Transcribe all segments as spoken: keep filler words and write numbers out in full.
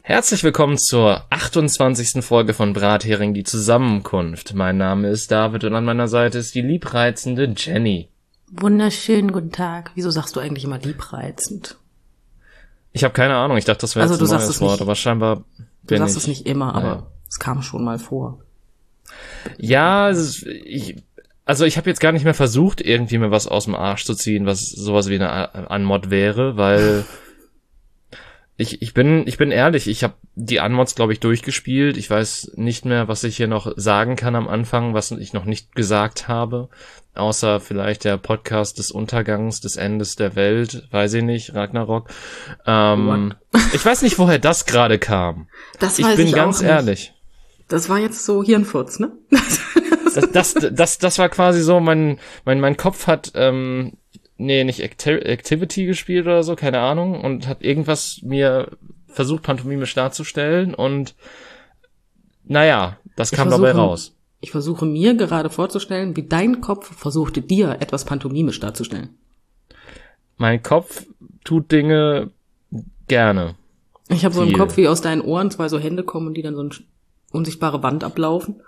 Herzlich willkommen zur achtundzwanzigsten Folge von Brathering, die Zusammenkunft. Mein Name ist David und an meiner Seite ist die liebreizende Jenny. Wunderschönen guten Tag. Wieso sagst du eigentlich immer liebreizend? Ich habe keine Ahnung, ich dachte, das wäre Also, jetzt ein du sagst neues es Wort, nicht. aber scheinbar Du bin sagst ich. es nicht immer, Naja. aber es kam schon mal vor. Ja, es ist, ich, also ich habe jetzt gar nicht mehr versucht, irgendwie mir was aus dem Arsch zu ziehen, was sowas wie eine A- Anmod wäre, weil ich ich bin ich bin ehrlich, ich habe die Anmods, glaube ich, durchgespielt. Ich weiß nicht mehr, was ich hier noch sagen kann am Anfang, was ich noch nicht gesagt habe, außer vielleicht der Podcast des Untergangs, des Endes der Welt, weiß ich nicht, Ragnarok. Ähm, ich weiß nicht, woher das gerade kam. Das Ich weiß bin ich ganz auch nicht. ehrlich. Das war jetzt so Hirnfurz, ne? Das, das, das, das war quasi so, mein, mein, mein Kopf hat, ähm, nee, nicht Acti- Activity gespielt oder so, keine Ahnung, und hat irgendwas mir versucht, pantomimisch darzustellen und, naja, das Ich kam dabei versuche- raus. Ich versuche mir gerade vorzustellen, wie dein Kopf versuchte, dir etwas pantomimisch darzustellen. Mein Kopf tut Dinge gerne. Ich habe so im Viel. Kopf, wie aus deinen Ohren zwei so Hände kommen und die dann so eine unsichtbare Wand ablaufen.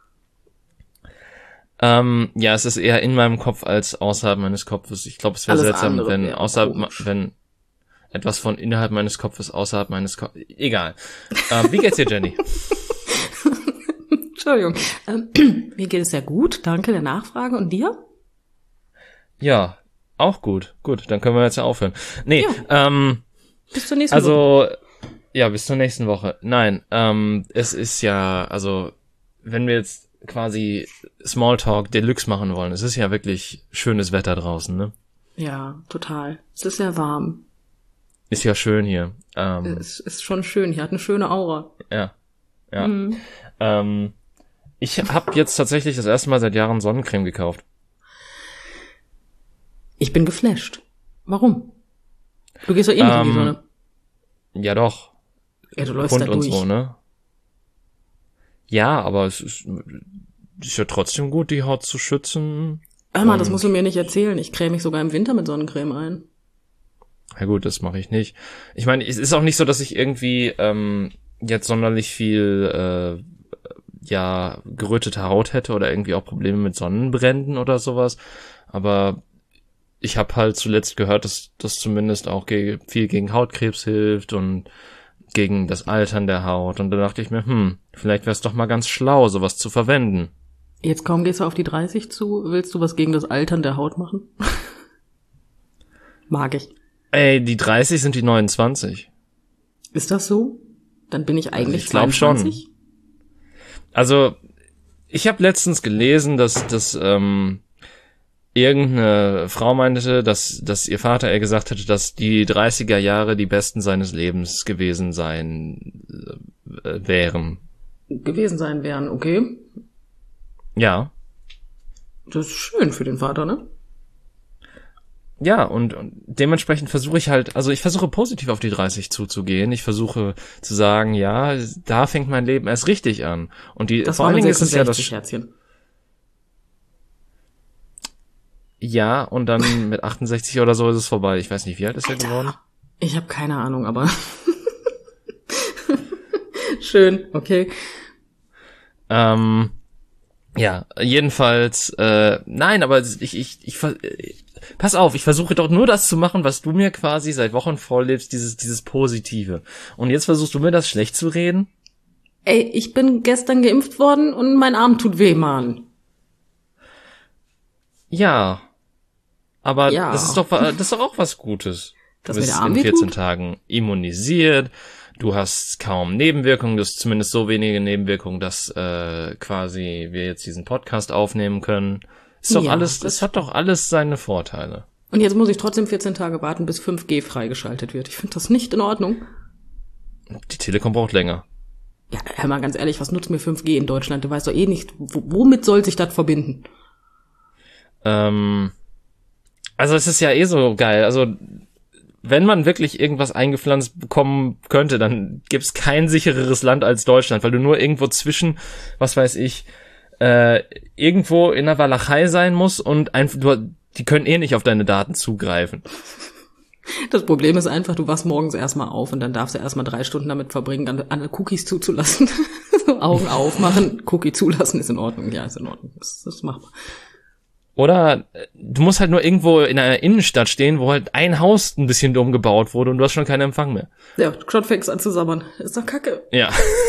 Ähm, ja, es ist eher in meinem Kopf als außerhalb meines Kopfes. Ich glaube, es wäre Alles seltsam, andere wenn wäre außerhalb, komisch. wenn etwas von innerhalb meines Kopfes außerhalb meines Kopfes, egal. Ähm, wie geht's dir, Jenny? Entschuldigung. Ähm, mir geht es sehr gut, danke der Nachfrage. Und dir? Ja, auch gut. Gut, dann können wir jetzt ja aufhören. Nee, ähm, Bis zur nächsten Woche. also, ja, bis zur nächsten Woche. Nein, ähm, es ist ja, also, wenn wir jetzt quasi Smalltalk Deluxe machen wollen, es ist ja wirklich schönes Wetter draußen, ne? Ja, total. Es ist sehr warm. Ist ja schön hier. Ähm, Es ist schon schön. Hier hat eine schöne Aura. ja, ja. Mhm. Ähm, ich habe jetzt tatsächlich das erste Mal seit Jahren Sonnencreme gekauft. Ich bin geflasht. Warum? Du gehst doch eh nicht in die Ähm, Sonne. Ja, doch. Ja, du läufst Hund da und durch. so, ne? Ja, aber es ist, ist ja trotzdem gut, die Haut zu schützen. Hör mal, das Und- musst du mir nicht erzählen. Ich creme mich sogar im Winter mit Sonnencreme ein. Ja gut, das mache ich nicht. Ich meine, es ist auch nicht so, dass ich irgendwie ähm, jetzt sonderlich viel äh, ja gerötete Haut hätte oder irgendwie auch Probleme mit Sonnenbränden oder sowas. Aber ich habe halt zuletzt gehört, dass das zumindest auch ge- viel gegen Hautkrebs hilft und gegen das Altern der Haut. Und da dachte ich mir, hm, vielleicht wäre es doch mal ganz schlau, sowas zu verwenden. Jetzt kaum gehst du auf die dreißig zu. Willst du was gegen das Altern der Haut machen? Mag ich. Ey, die dreißig sind die neunundzwanzig. Ist das so? Dann bin ich eigentlich ich glaub schon. zweiundzwanzig. Also, ich habe letztens gelesen, dass, dass ähm, irgendeine Frau meinte, dass, dass ihr Vater ihr gesagt hätte, dass die dreißiger Jahre die besten seines Lebens gewesen sein äh, wären. Gewesen sein werden, okay. Ja. Das ist schön für den Vater, ne? Ja, und, und dementsprechend versuche ich halt, also ich versuche positiv auf die dreißig zuzugehen. Ich versuche zu sagen, ja, da fängt mein Leben erst richtig an. Und die, Das vor war allen mit Dingen ist es ja das, sechsundsechzig, Herzchen. ja, und dann mit achtundsechzig oder so ist es vorbei. Ich weiß nicht, wie alt ist er geworden? Ich habe keine Ahnung, aber schön, okay. Ähm, ja, jedenfalls, äh, nein, aber ich, ich, ich, ver- äh, pass auf, ich versuche doch nur das zu machen, was du mir quasi seit Wochen vorlebst, dieses, dieses Positive. Und jetzt versuchst du mir das schlecht zu reden? Ey, ich bin gestern geimpft worden und mein Arm tut weh, Mann. Ja. Aber Ja. das ist doch, wa- das ist doch auch was Gutes. Du Dass mir bist der Arm in weh vierzehn tut? Tagen immunisiert. Du hast kaum Nebenwirkungen, du hast zumindest so wenige Nebenwirkungen, dass äh, quasi wir jetzt diesen Podcast aufnehmen können. Ist doch Ja, alles, das das hat doch alles seine Vorteile. Und jetzt muss ich trotzdem vierzehn Tage warten, bis fünf G freigeschaltet wird. Ich finde das nicht in Ordnung. Die Telekom braucht länger. Ja, hör mal ganz ehrlich, was nutzt mir fünf G in Deutschland? Du weißt doch eh nicht, w- womit soll sich das verbinden? Ähm, also es ist ja eh so geil. Also wenn man wirklich irgendwas eingepflanzt bekommen könnte, dann gibt's kein sichereres Land als Deutschland, weil du nur irgendwo zwischen, was weiß ich, äh, irgendwo in der Walachei sein musst und einfach, du, die können eh nicht auf deine Daten zugreifen. Das Problem ist einfach, du wachst morgens erstmal auf und dann darfst du erstmal drei Stunden damit verbringen, an, an Cookies zuzulassen. So, Augen aufmachen, Cookie zulassen ist in Ordnung. Ja, ist in Ordnung. Das, das ist machbar. Oder du musst halt nur irgendwo in einer Innenstadt stehen, wo halt ein Haus ein bisschen dumm gebaut wurde und du hast schon keinen Empfang mehr. Ja, schon fängst an zu sabbern. Ist doch kacke. Ja.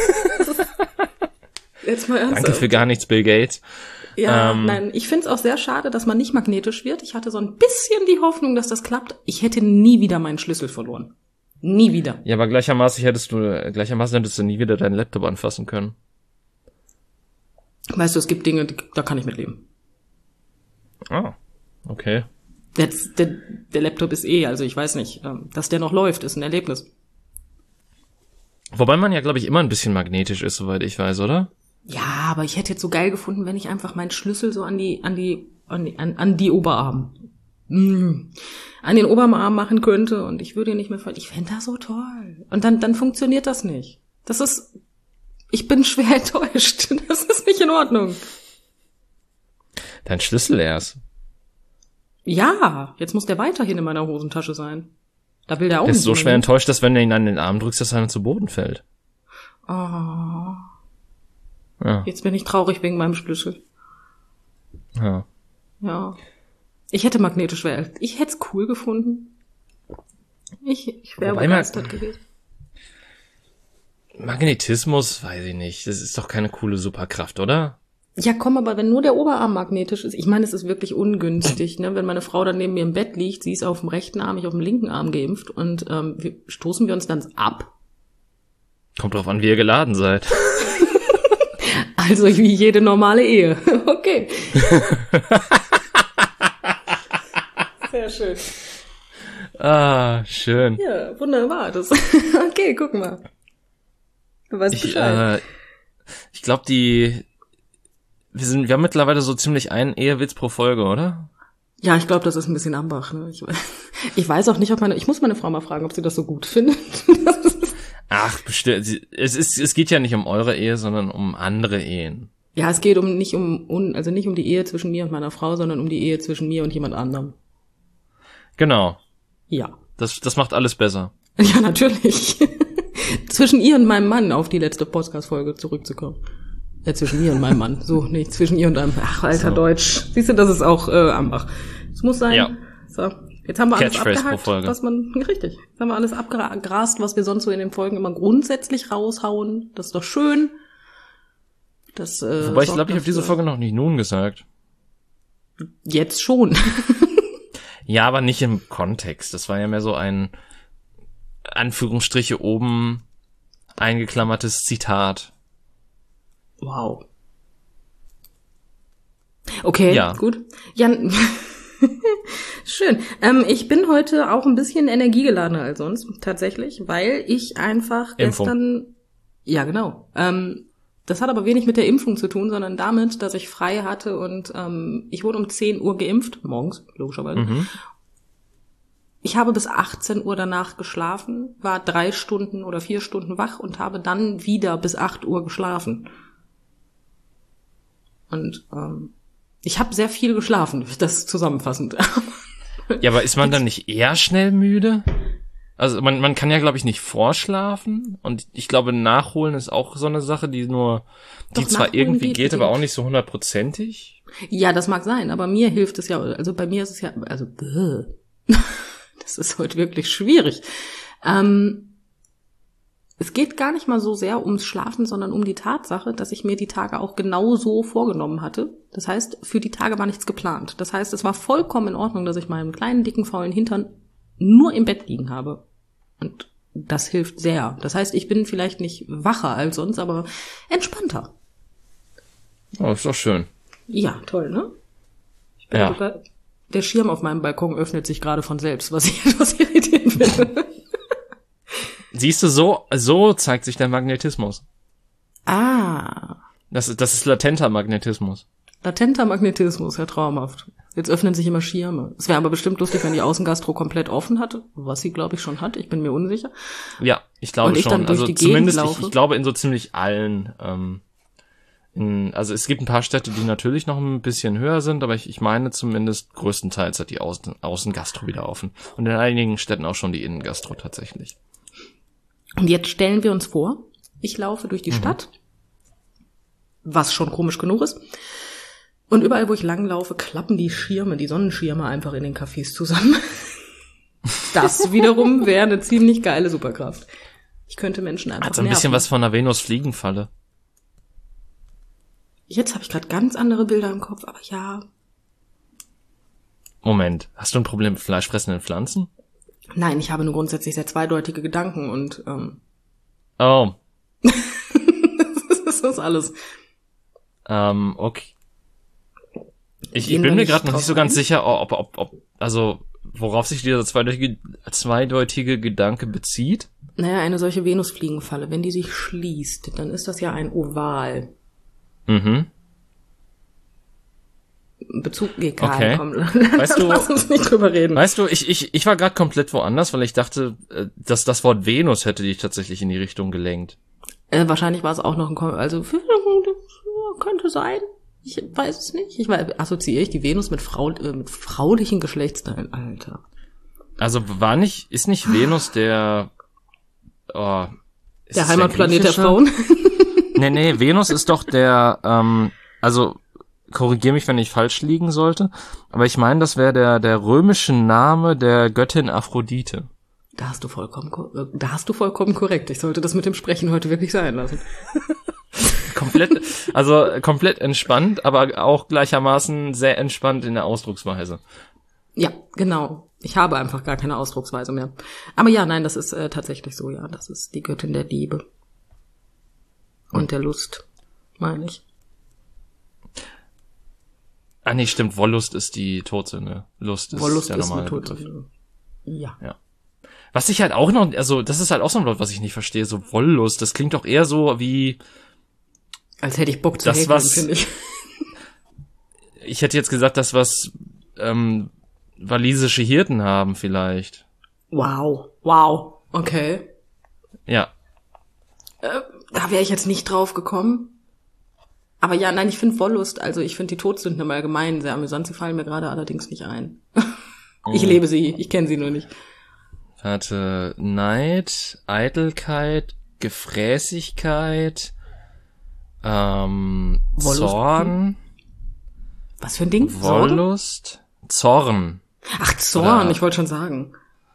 Jetzt mal ernsthaft. Danke für gar nichts, Bill Gates. Ja, ähm, nein, ich find's auch sehr schade, dass man nicht magnetisch wird. Ich hatte so ein bisschen die Hoffnung, dass das klappt. Ich hätte nie wieder meinen Schlüssel verloren. Nie wieder. Ja, aber gleichermaßen hättest du, gleichermaßen hättest du nie wieder deinen Laptop anfassen können. Weißt du, es gibt Dinge, da kann ich mit leben. Ah, okay. Der, der, der Laptop ist eh, also ich weiß nicht, dass der noch läuft, ist ein Erlebnis. Wobei man ja, glaube ich, immer ein bisschen magnetisch ist, soweit ich weiß, oder? Ja, aber ich hätte jetzt so geil gefunden, wenn ich einfach meinen Schlüssel so an die, an die, an die, an, an die Oberarm, mm, an den Oberarm machen könnte und ich würde ihn nicht mehr ver- ich fände das so toll. Und dann, dann funktioniert das nicht. Das ist, ich bin schwer enttäuscht. Das ist nicht in Ordnung. Dein Schlüssel erst. Ja, jetzt muss der weiterhin in meiner Hosentasche sein. Da will der auch Der ist nicht so mehr schwer hin. enttäuscht, dass wenn du ihn an den Arm drückst, dass er dann zu Boden fällt. Oh, Ja. jetzt bin ich traurig wegen meinem Schlüssel. Ja. Ja. Ich hätte magnetisch wäre. Ich hätte es cool gefunden. Ich, ich wäre Wobei man- begeistert gewesen. Magnetismus, weiß ich nicht. Das ist doch keine coole Superkraft, oder? Ja, komm, aber wenn nur der Oberarm magnetisch ist, ich meine, es ist wirklich ungünstig, ne? Wenn meine Frau dann neben mir im Bett liegt, sie ist auf dem rechten Arm, ich auf dem linken Arm geimpft und ähm, wir, stoßen wir uns dann ab. Kommt drauf an, wie ihr geladen seid. Also wie jede normale Ehe. Okay. Sehr schön. Ah, schön. Ja, wunderbar. Das okay, guck mal. Du weißt Ich, Bescheid. äh, ich glaube, die wir sind, wir haben mittlerweile so ziemlich einen Ehewitz pro Folge, oder? Ja, ich glaube, das ist ein bisschen Ambach. Ne? Ich, ich weiß auch nicht, ob meine, ich muss meine Frau mal fragen, ob sie das so gut findet. Ach, bestimmt. Es ist, es geht ja nicht um eure Ehe, sondern um andere Ehen. Ja, es geht um nicht um, um, also nicht um die Ehe zwischen mir und meiner Frau, sondern um die Ehe zwischen mir und jemand anderem. Genau. Ja. Das, das macht alles besser. Ja, natürlich. Zwischen ihr und meinem Mann, auf die letzte Podcast-Folge zurückzukommen. Ja, zwischen mir und meinem Mann. So, nicht zwischen ihr und einem. Ach, alter So. Deutsch. Siehst du, das ist auch äh, Ambach. Es muss sein. Ja. So, jetzt haben wir alles Catchphrase pro abgehakt, Folge. was man, ja, richtig. Jetzt haben wir alles abgegrast, was wir sonst so in den Folgen immer grundsätzlich raushauen. Das ist doch schön. Das, äh, Wobei ich sorgt glaube, ich habe diese dafür- Folge noch nicht nun gesagt. Jetzt schon. Ja, aber nicht im Kontext. Das war ja mehr so ein Anführungsstriche oben eingeklammertes Zitat. Wow. Okay, Ja. gut. Jan, schön. Ähm, ich bin heute auch ein bisschen energiegeladener als sonst, tatsächlich, weil ich einfach Impfung. gestern, ja genau, ähm, das hat aber wenig mit der Impfung zu tun, sondern damit, dass ich frei hatte und ähm, ich wurde um zehn Uhr geimpft, morgens, logischerweise. Mhm. Ich habe bis achtzehn Uhr danach geschlafen, war drei Stunden oder vier Stunden wach und habe dann wieder bis acht Uhr geschlafen. Und ähm, ich habe sehr viel geschlafen, das zusammenfassend. Ja, aber ist man dann nicht eher schnell müde? Also man, man kann ja, glaube ich, nicht vorschlafen. Und ich glaube, nachholen ist auch so eine Sache, die nur, die Doch, zwar nachholen irgendwie geht geht, aber bedingt. auch nicht so hundertprozentig. Ja, das mag sein, aber mir hilft es ja, also bei mir ist es ja, also bäh. Das ist heute wirklich schwierig. Ähm, es geht gar nicht mal so sehr ums Schlafen, sondern um die Tatsache, dass ich mir die Tage auch genau so vorgenommen hatte. Das heißt, für die Tage war nichts geplant. Das heißt, es war vollkommen in Ordnung, dass ich meinen kleinen, dicken, faulen Hintern nur im Bett liegen habe. Und das hilft sehr. Das heißt, ich bin vielleicht nicht wacher als sonst, aber entspannter. Oh, ist doch schön. Ja, toll, ne? Ich bin Ja. sogar, der Schirm auf meinem Balkon öffnet sich gerade von selbst, was ich etwas irritierend finde. Siehst du, so, so zeigt sich der Magnetismus. Ah, Das ist, das ist latenter Magnetismus. latenter Magnetismus, ja traumhaft. Jetzt öffnen sich immer Schirme. Es wäre aber bestimmt lustig, wenn die Außengastro komplett offen hatte, was sie, glaube ich, schon hat. Ich bin mir unsicher. Ja, ich glaube Und ich schon. dann durch Also die Gegend zumindest, ich, laufe? ich glaube in so ziemlich allen ähm, in, also es gibt ein paar Städte, die natürlich noch ein bisschen höher sind, aber ich, ich meine zumindest größtenteils hat die Außen, Außengastro wieder offen. Und in einigen Städten auch schon die Innengastro tatsächlich. Und jetzt stellen wir uns vor, ich laufe durch die mhm. Stadt, was schon komisch genug ist. Und überall, wo ich langlaufe, klappen die Schirme, die Sonnenschirme einfach in den Cafés zusammen. Das wiederum wäre eine ziemlich geile Superkraft. Ich könnte Menschen einfach Hat so ein bisschen was von einer Venus-Fliegenfalle. Jetzt habe ich gerade ganz andere Bilder im Kopf, aber ja. Moment, hast du ein Problem mit fleischfressenden Pflanzen? Nein, ich habe nur grundsätzlich sehr zweideutige Gedanken und ähm, oh. das ist das alles. Ähm, okay. Ich, ich bin mir gerade noch nicht so ganz sicher, ob, ob, ob, also worauf sich dieser zweideutige, zweideutige Gedanke bezieht. Naja, eine solche Venusfliegenfalle, wenn die sich schließt, dann ist das ja ein Oval. Mhm. Bezug, egal, okay. komm, weißt du, lass uns nicht drüber reden. Weißt du, ich, ich, ich war gerade komplett woanders, weil ich dachte, dass das Wort Venus hätte dich tatsächlich in die Richtung gelenkt. Äh, wahrscheinlich war es auch noch ein, Kom- also könnte sein. Ich weiß es nicht. Ich weiß, assoziiere ich die Venus mit Frau, äh, mit fraulichen Geschlechtsteilen, Alter. Also war nicht, ist nicht Venus der, oh, ist der Heimatplanet der, der Frauen? Nee, nee, Venus ist doch der, ähm, also, korrigier mich, wenn ich falsch liegen sollte, aber ich meine, das wäre der, der römische Name der Göttin Aphrodite. Da hast du vollkommen, da hast du vollkommen korrekt. Ich sollte das mit dem Sprechen heute wirklich sein lassen. komplett, also komplett entspannt, aber auch gleichermaßen sehr entspannt in der Ausdrucksweise. Ja, genau. Ich habe einfach gar keine Ausdrucksweise mehr. Aber ja, nein, das ist äh, tatsächlich so, ja. Das ist die Göttin der Liebe. Und der Lust, meine ich. Ah nee, stimmt, Wollust ist die Todsünde. Lust ist Wollust der ist normale eine Begriff. Todsünde. Ja. Ja. Was ich halt auch noch, also das ist halt auch so ein Wort, was ich nicht verstehe, so Wollust, das klingt doch eher so wie... Als hätte ich Bock zu das, häkeln, was, finde ich. Ich hätte jetzt gesagt, das, was ähm, walisische Hirten haben vielleicht. Wow, wow, okay. Ja. Äh, da wäre ich jetzt nicht drauf gekommen. Aber ja, nein, ich finde Wollust, also ich finde die Todsünden im Allgemeinen sehr amüsant, sie fallen mir gerade allerdings nicht ein. Ich mhm. lebe sie, ich kenne sie nur nicht. Warte, Neid, Eitelkeit, Gefräßigkeit, ähm, Wollust. Zorn. Was für ein Ding? Wollust, Zorn. Ach, Zorn, Oder, ich wollte schon sagen.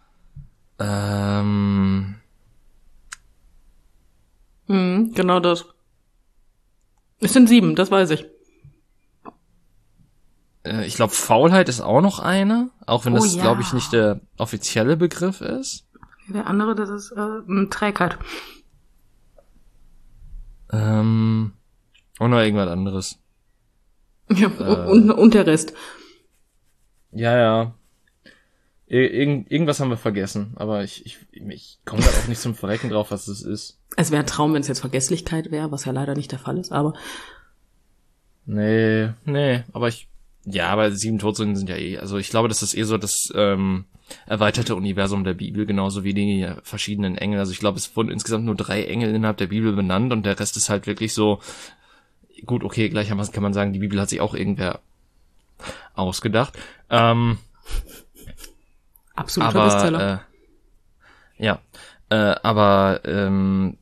Ähm. Hm, genau das. Es sind sieben, das weiß ich. Äh, ich glaube, Faulheit ist auch noch eine, auch wenn oh, das, ja. glaube ich, nicht der offizielle Begriff ist. Der andere, das ist äh, Trägheit. Ähm, und noch irgendwas anderes. Ja, äh, und, und der Rest. Ja, ja. Ir- irgend, irgendwas haben wir vergessen, aber ich, ich, ich komme da auch nicht zum Verrecken drauf, was es ist. Es wäre ein Traum, wenn es jetzt Vergesslichkeit wäre, was ja leider nicht der Fall ist, aber... Nee, nee, aber ich, ja, aber sieben Todsünden sind ja eh, also ich glaube, das ist eh so das ähm, erweiterte Universum der Bibel, genauso wie die verschiedenen Engel. Also ich glaube, es wurden insgesamt nur drei Engel innerhalb der Bibel benannt und der Rest ist halt wirklich so, gut, okay, gleichermaßen kann man sagen, die Bibel hat sich auch irgendwer ausgedacht. Ähm, Absoluter aber, Bestseller. Äh, ja, äh, aber ähm,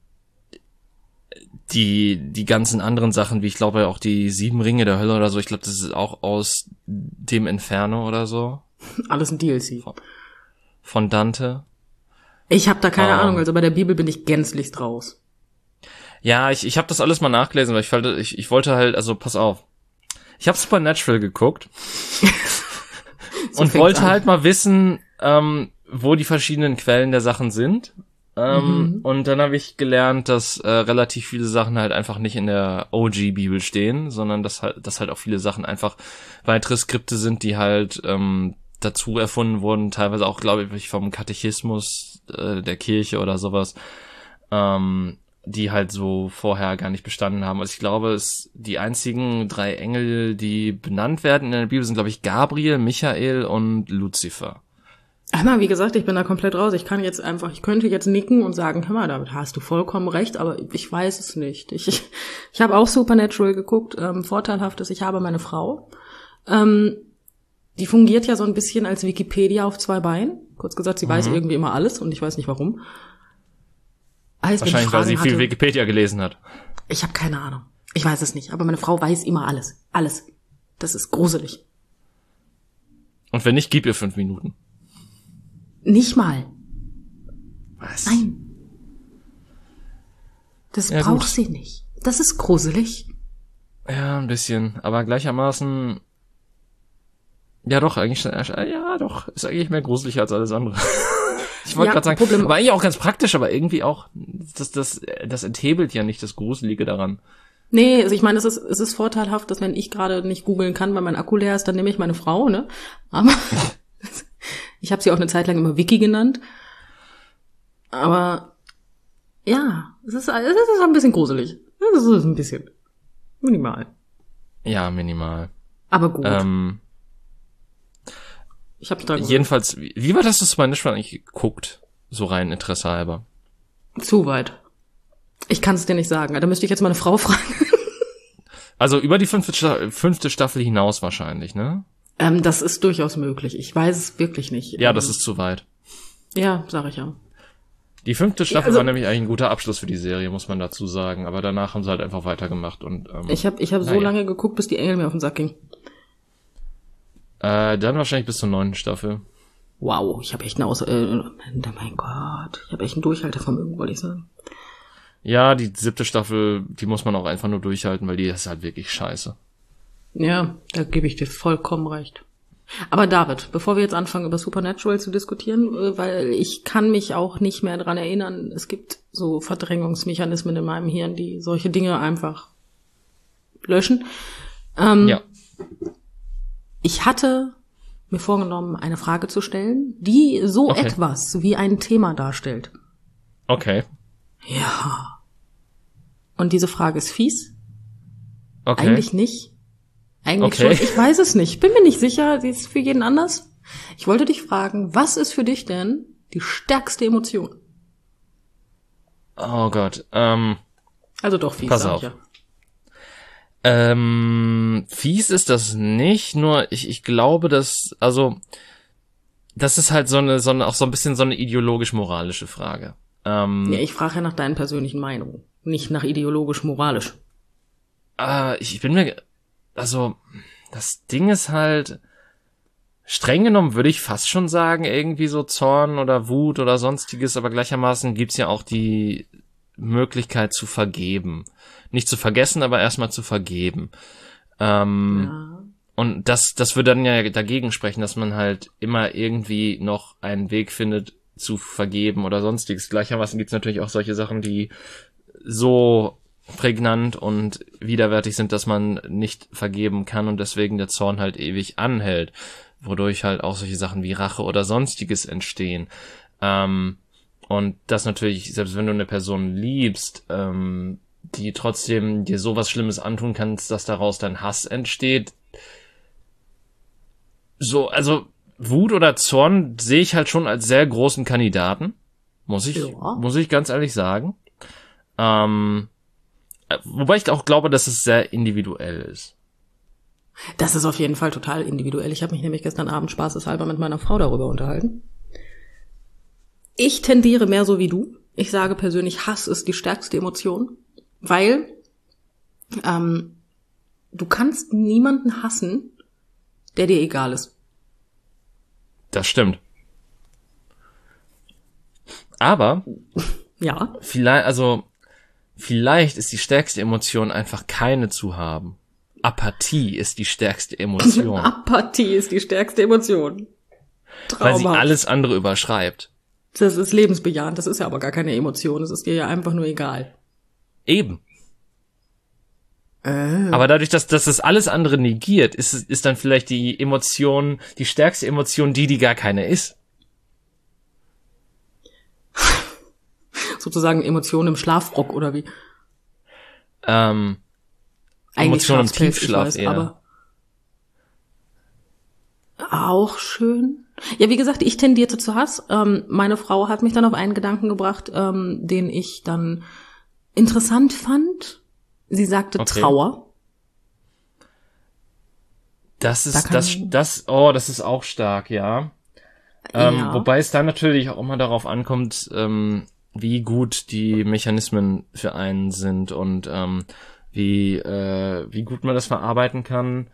die die ganzen anderen Sachen, wie ich glaube auch die sieben Ringe der Hölle oder so, ich glaube, das ist auch aus dem Inferno oder so. Alles ein D L C. Von Dante. Ich habe da keine um, Ahnung, also bei der Bibel bin ich gänzlich raus. Ja, ich ich habe das alles mal nachgelesen, weil ich fand, ich ich wollte halt, also pass auf. Ich habe Supernatural geguckt. So und wollte an. halt mal wissen, ähm, wo die verschiedenen Quellen der Sachen sind. Ähm, mhm. Und dann habe ich gelernt, dass äh, relativ viele Sachen halt einfach nicht in der O G-Bibel stehen, sondern dass halt, dass halt auch viele Sachen einfach weitere Skripte sind, die halt ähm, dazu erfunden wurden, teilweise auch, glaube ich, vom Katechismus äh, der Kirche oder sowas, ähm, die halt so vorher gar nicht bestanden haben. Also ich glaube, es die einzigen drei Engel, die benannt werden in der Bibel, sind, glaube ich, Gabriel, Michael und Luzifer. Hör mal, wie gesagt, ich bin da komplett raus. Ich kann jetzt einfach, ich könnte jetzt nicken und sagen, hör mal, damit hast du vollkommen recht, aber ich weiß es nicht. Ich, ich, ich habe auch Supernatural geguckt. Ähm, vorteilhaft ist, ich habe meine Frau. Ähm, die fungiert ja so ein bisschen als Wikipedia auf zwei Beinen. Kurz gesagt, sie mhm. weiß irgendwie immer alles und ich weiß nicht warum. Heißt, wahrscheinlich, weil sie hatte, viel Wikipedia gelesen hat. Ich habe keine Ahnung. Ich weiß es nicht, aber meine Frau weiß immer alles. Alles. Das ist gruselig. Und wenn nicht, gib ihr fünf Minuten. Nicht mal. Was? Nein. Das ja, braucht gut. sie nicht. Das ist gruselig. Ja, ein bisschen. Aber gleichermaßen... Ja doch, eigentlich... Ja doch, ist eigentlich mehr gruselig als alles andere. Ich wollte ja, gerade sagen, Problem. War eigentlich auch ganz praktisch, aber irgendwie auch... Das, das, das enthebelt ja nicht das Gruselige daran. Nee, also ich meine, es ist, es ist vorteilhaft, dass wenn ich gerade nicht googeln kann, weil mein Akku leer ist, dann nehme ich meine Frau, ne? Aber... Ich habe sie auch eine Zeit lang immer Vicky genannt. Aber ja, es ist, es ist ein bisschen gruselig. Es ist ein bisschen minimal. Ja, minimal. Aber gut. Ähm, ich habe da jedenfalls, wie, wie war das, dass du bei Nischmann eigentlich geguckt? So rein Interesse halber. Zu weit. Ich kann es dir nicht sagen. Da müsste ich jetzt meine Frau fragen. Also über die fünfte, Sta- fünfte Staffel hinaus wahrscheinlich, ne? Ähm, das ist durchaus möglich. Ich weiß es wirklich nicht. Ja, ähm, das ist zu weit. Ja, sag ich ja. Die fünfte Staffel ja, also, war nämlich eigentlich ein guter Abschluss für die Serie, muss man dazu sagen. Aber danach haben sie halt einfach weitergemacht. Und ähm, ich habe ich hab so ja. lange geguckt, bis die Engel mir auf den Sack ging. Äh, dann wahrscheinlich bis zur neunten Staffel. Wow, ich habe echt eine Aus... Äh, mein Gott, ich habe echt ein Durchhaltevermögen, wollte ich sagen. Ja, die siebte Staffel, die muss man auch einfach nur durchhalten, weil die ist halt wirklich scheiße. Ja, da gebe ich dir vollkommen recht. Aber David, bevor wir jetzt anfangen, über Supernatural zu diskutieren, weil ich kann mich auch nicht mehr dran erinnern, es gibt so Verdrängungsmechanismen in meinem Hirn, die solche Dinge einfach löschen. Ähm, ja. Ich hatte mir vorgenommen, eine Frage zu stellen, die so okay. etwas wie ein Thema darstellt. Okay. Ja. Und diese Frage ist fies? Okay. Eigentlich nicht. Eigentlich okay. schon. Ich weiß es nicht. Bin mir nicht sicher. Sie ist für jeden anders. Ich wollte dich fragen, was ist für dich denn die stärkste Emotion? Oh Gott. Ähm, also doch fies. Pass auf. Ja. Ähm, fies ist das nicht. Nur ich, ich glaube, dass also das ist halt so eine, so eine auch so ein bisschen so eine ideologisch-moralische Frage. Ähm, ja, ich frage ja nach deinen persönlichen Meinungen, nicht nach ideologisch-moralisch. Äh, ich, ich bin mir Also, das Ding ist halt, streng genommen würde ich fast schon sagen, irgendwie so Zorn oder Wut oder sonstiges, aber gleichermaßen gibt's ja auch die Möglichkeit zu vergeben. Nicht zu vergessen, aber erstmal zu vergeben. Ähm, ja. Und das, das würde dann ja dagegen sprechen, dass man halt immer irgendwie noch einen Weg findet, zu vergeben oder sonstiges. Gleichermaßen gibt's natürlich auch solche Sachen, die so prägnant und widerwärtig sind, dass man nicht vergeben kann und deswegen der Zorn halt ewig anhält, wodurch halt auch solche Sachen wie Rache oder sonstiges entstehen. Ähm, und das natürlich, selbst wenn du eine Person liebst, ähm, die trotzdem dir sowas Schlimmes antun kannst, dass daraus dann Hass entsteht. So, also Wut oder Zorn sehe ich halt schon als sehr großen Kandidaten, muss ich, ja. muss ich ganz ehrlich sagen. Ähm, Wobei ich auch glaube, dass es sehr individuell ist. Das ist auf jeden Fall total individuell. Ich habe mich nämlich gestern Abend spaßeshalber mit meiner Frau darüber unterhalten. Ich tendiere mehr so wie du. Ich sage persönlich, Hass ist die stärkste Emotion, weil ähm, du kannst niemanden hassen, der dir egal ist. Das stimmt. Aber ja, vielleicht, also Vielleicht ist die stärkste Emotion einfach keine zu haben. Apathie ist die stärkste Emotion. Apathie ist die stärkste Emotion. Traumhaft. Weil sie alles andere überschreibt. Das ist lebensbejahend, das ist ja aber gar keine Emotion, das ist dir ja einfach nur egal. Eben. Äh. Aber dadurch, dass, dass das alles andere negiert, ist, ist dann vielleicht die Emotion, die stärkste Emotion die, die gar keine ist. Sozusagen Emotionen im Schlafrock, oder wie? Ähm, Emotionen im Tiefschlaf weiß, eher. Aber, auch schön. Ja, wie gesagt, ich tendierte zu Hass. Ähm, meine Frau hat mich dann auf einen Gedanken gebracht, ähm, den ich dann interessant fand. Sie sagte Okay. Trauer. Das Da ist, kann- das, das, oh, das ist auch stark, ja. Ähm, Ja. Wobei es dann natürlich auch immer darauf ankommt, ähm, wie gut die Mechanismen für einen sind und ähm, wie, äh, wie gut man das verarbeiten kann.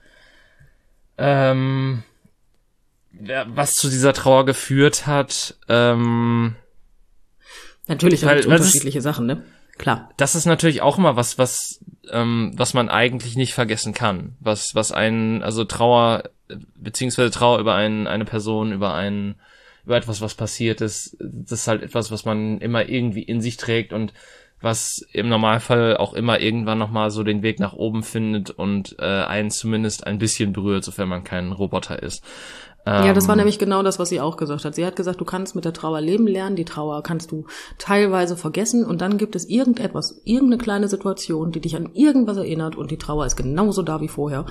Ähm, wer- was zu dieser Trauer geführt hat, ähm, Natürlich, da Weil- gibt's weil es ist- unterschiedliche Sachen, ne? Klar. das ist natürlich auch immer was, was, ähm, was man eigentlich nicht vergessen kann. Was, was einen, also Trauer, äh, beziehungsweise Trauer über einen, eine Person, über einen, über etwas, was passiert ist, das ist halt etwas, was man immer irgendwie in sich trägt und was im Normalfall auch immer irgendwann nochmal so den Weg nach oben findet und äh, einen zumindest ein bisschen berührt, sofern man kein Roboter ist. Ja, das war Ähm, nämlich genau das, was sie auch gesagt hat. Sie hat gesagt, du kannst mit der Trauer leben lernen, die Trauer kannst du teilweise vergessen und dann gibt es irgendetwas, irgendeine kleine Situation, die dich an irgendwas erinnert und die Trauer ist genauso da wie vorher.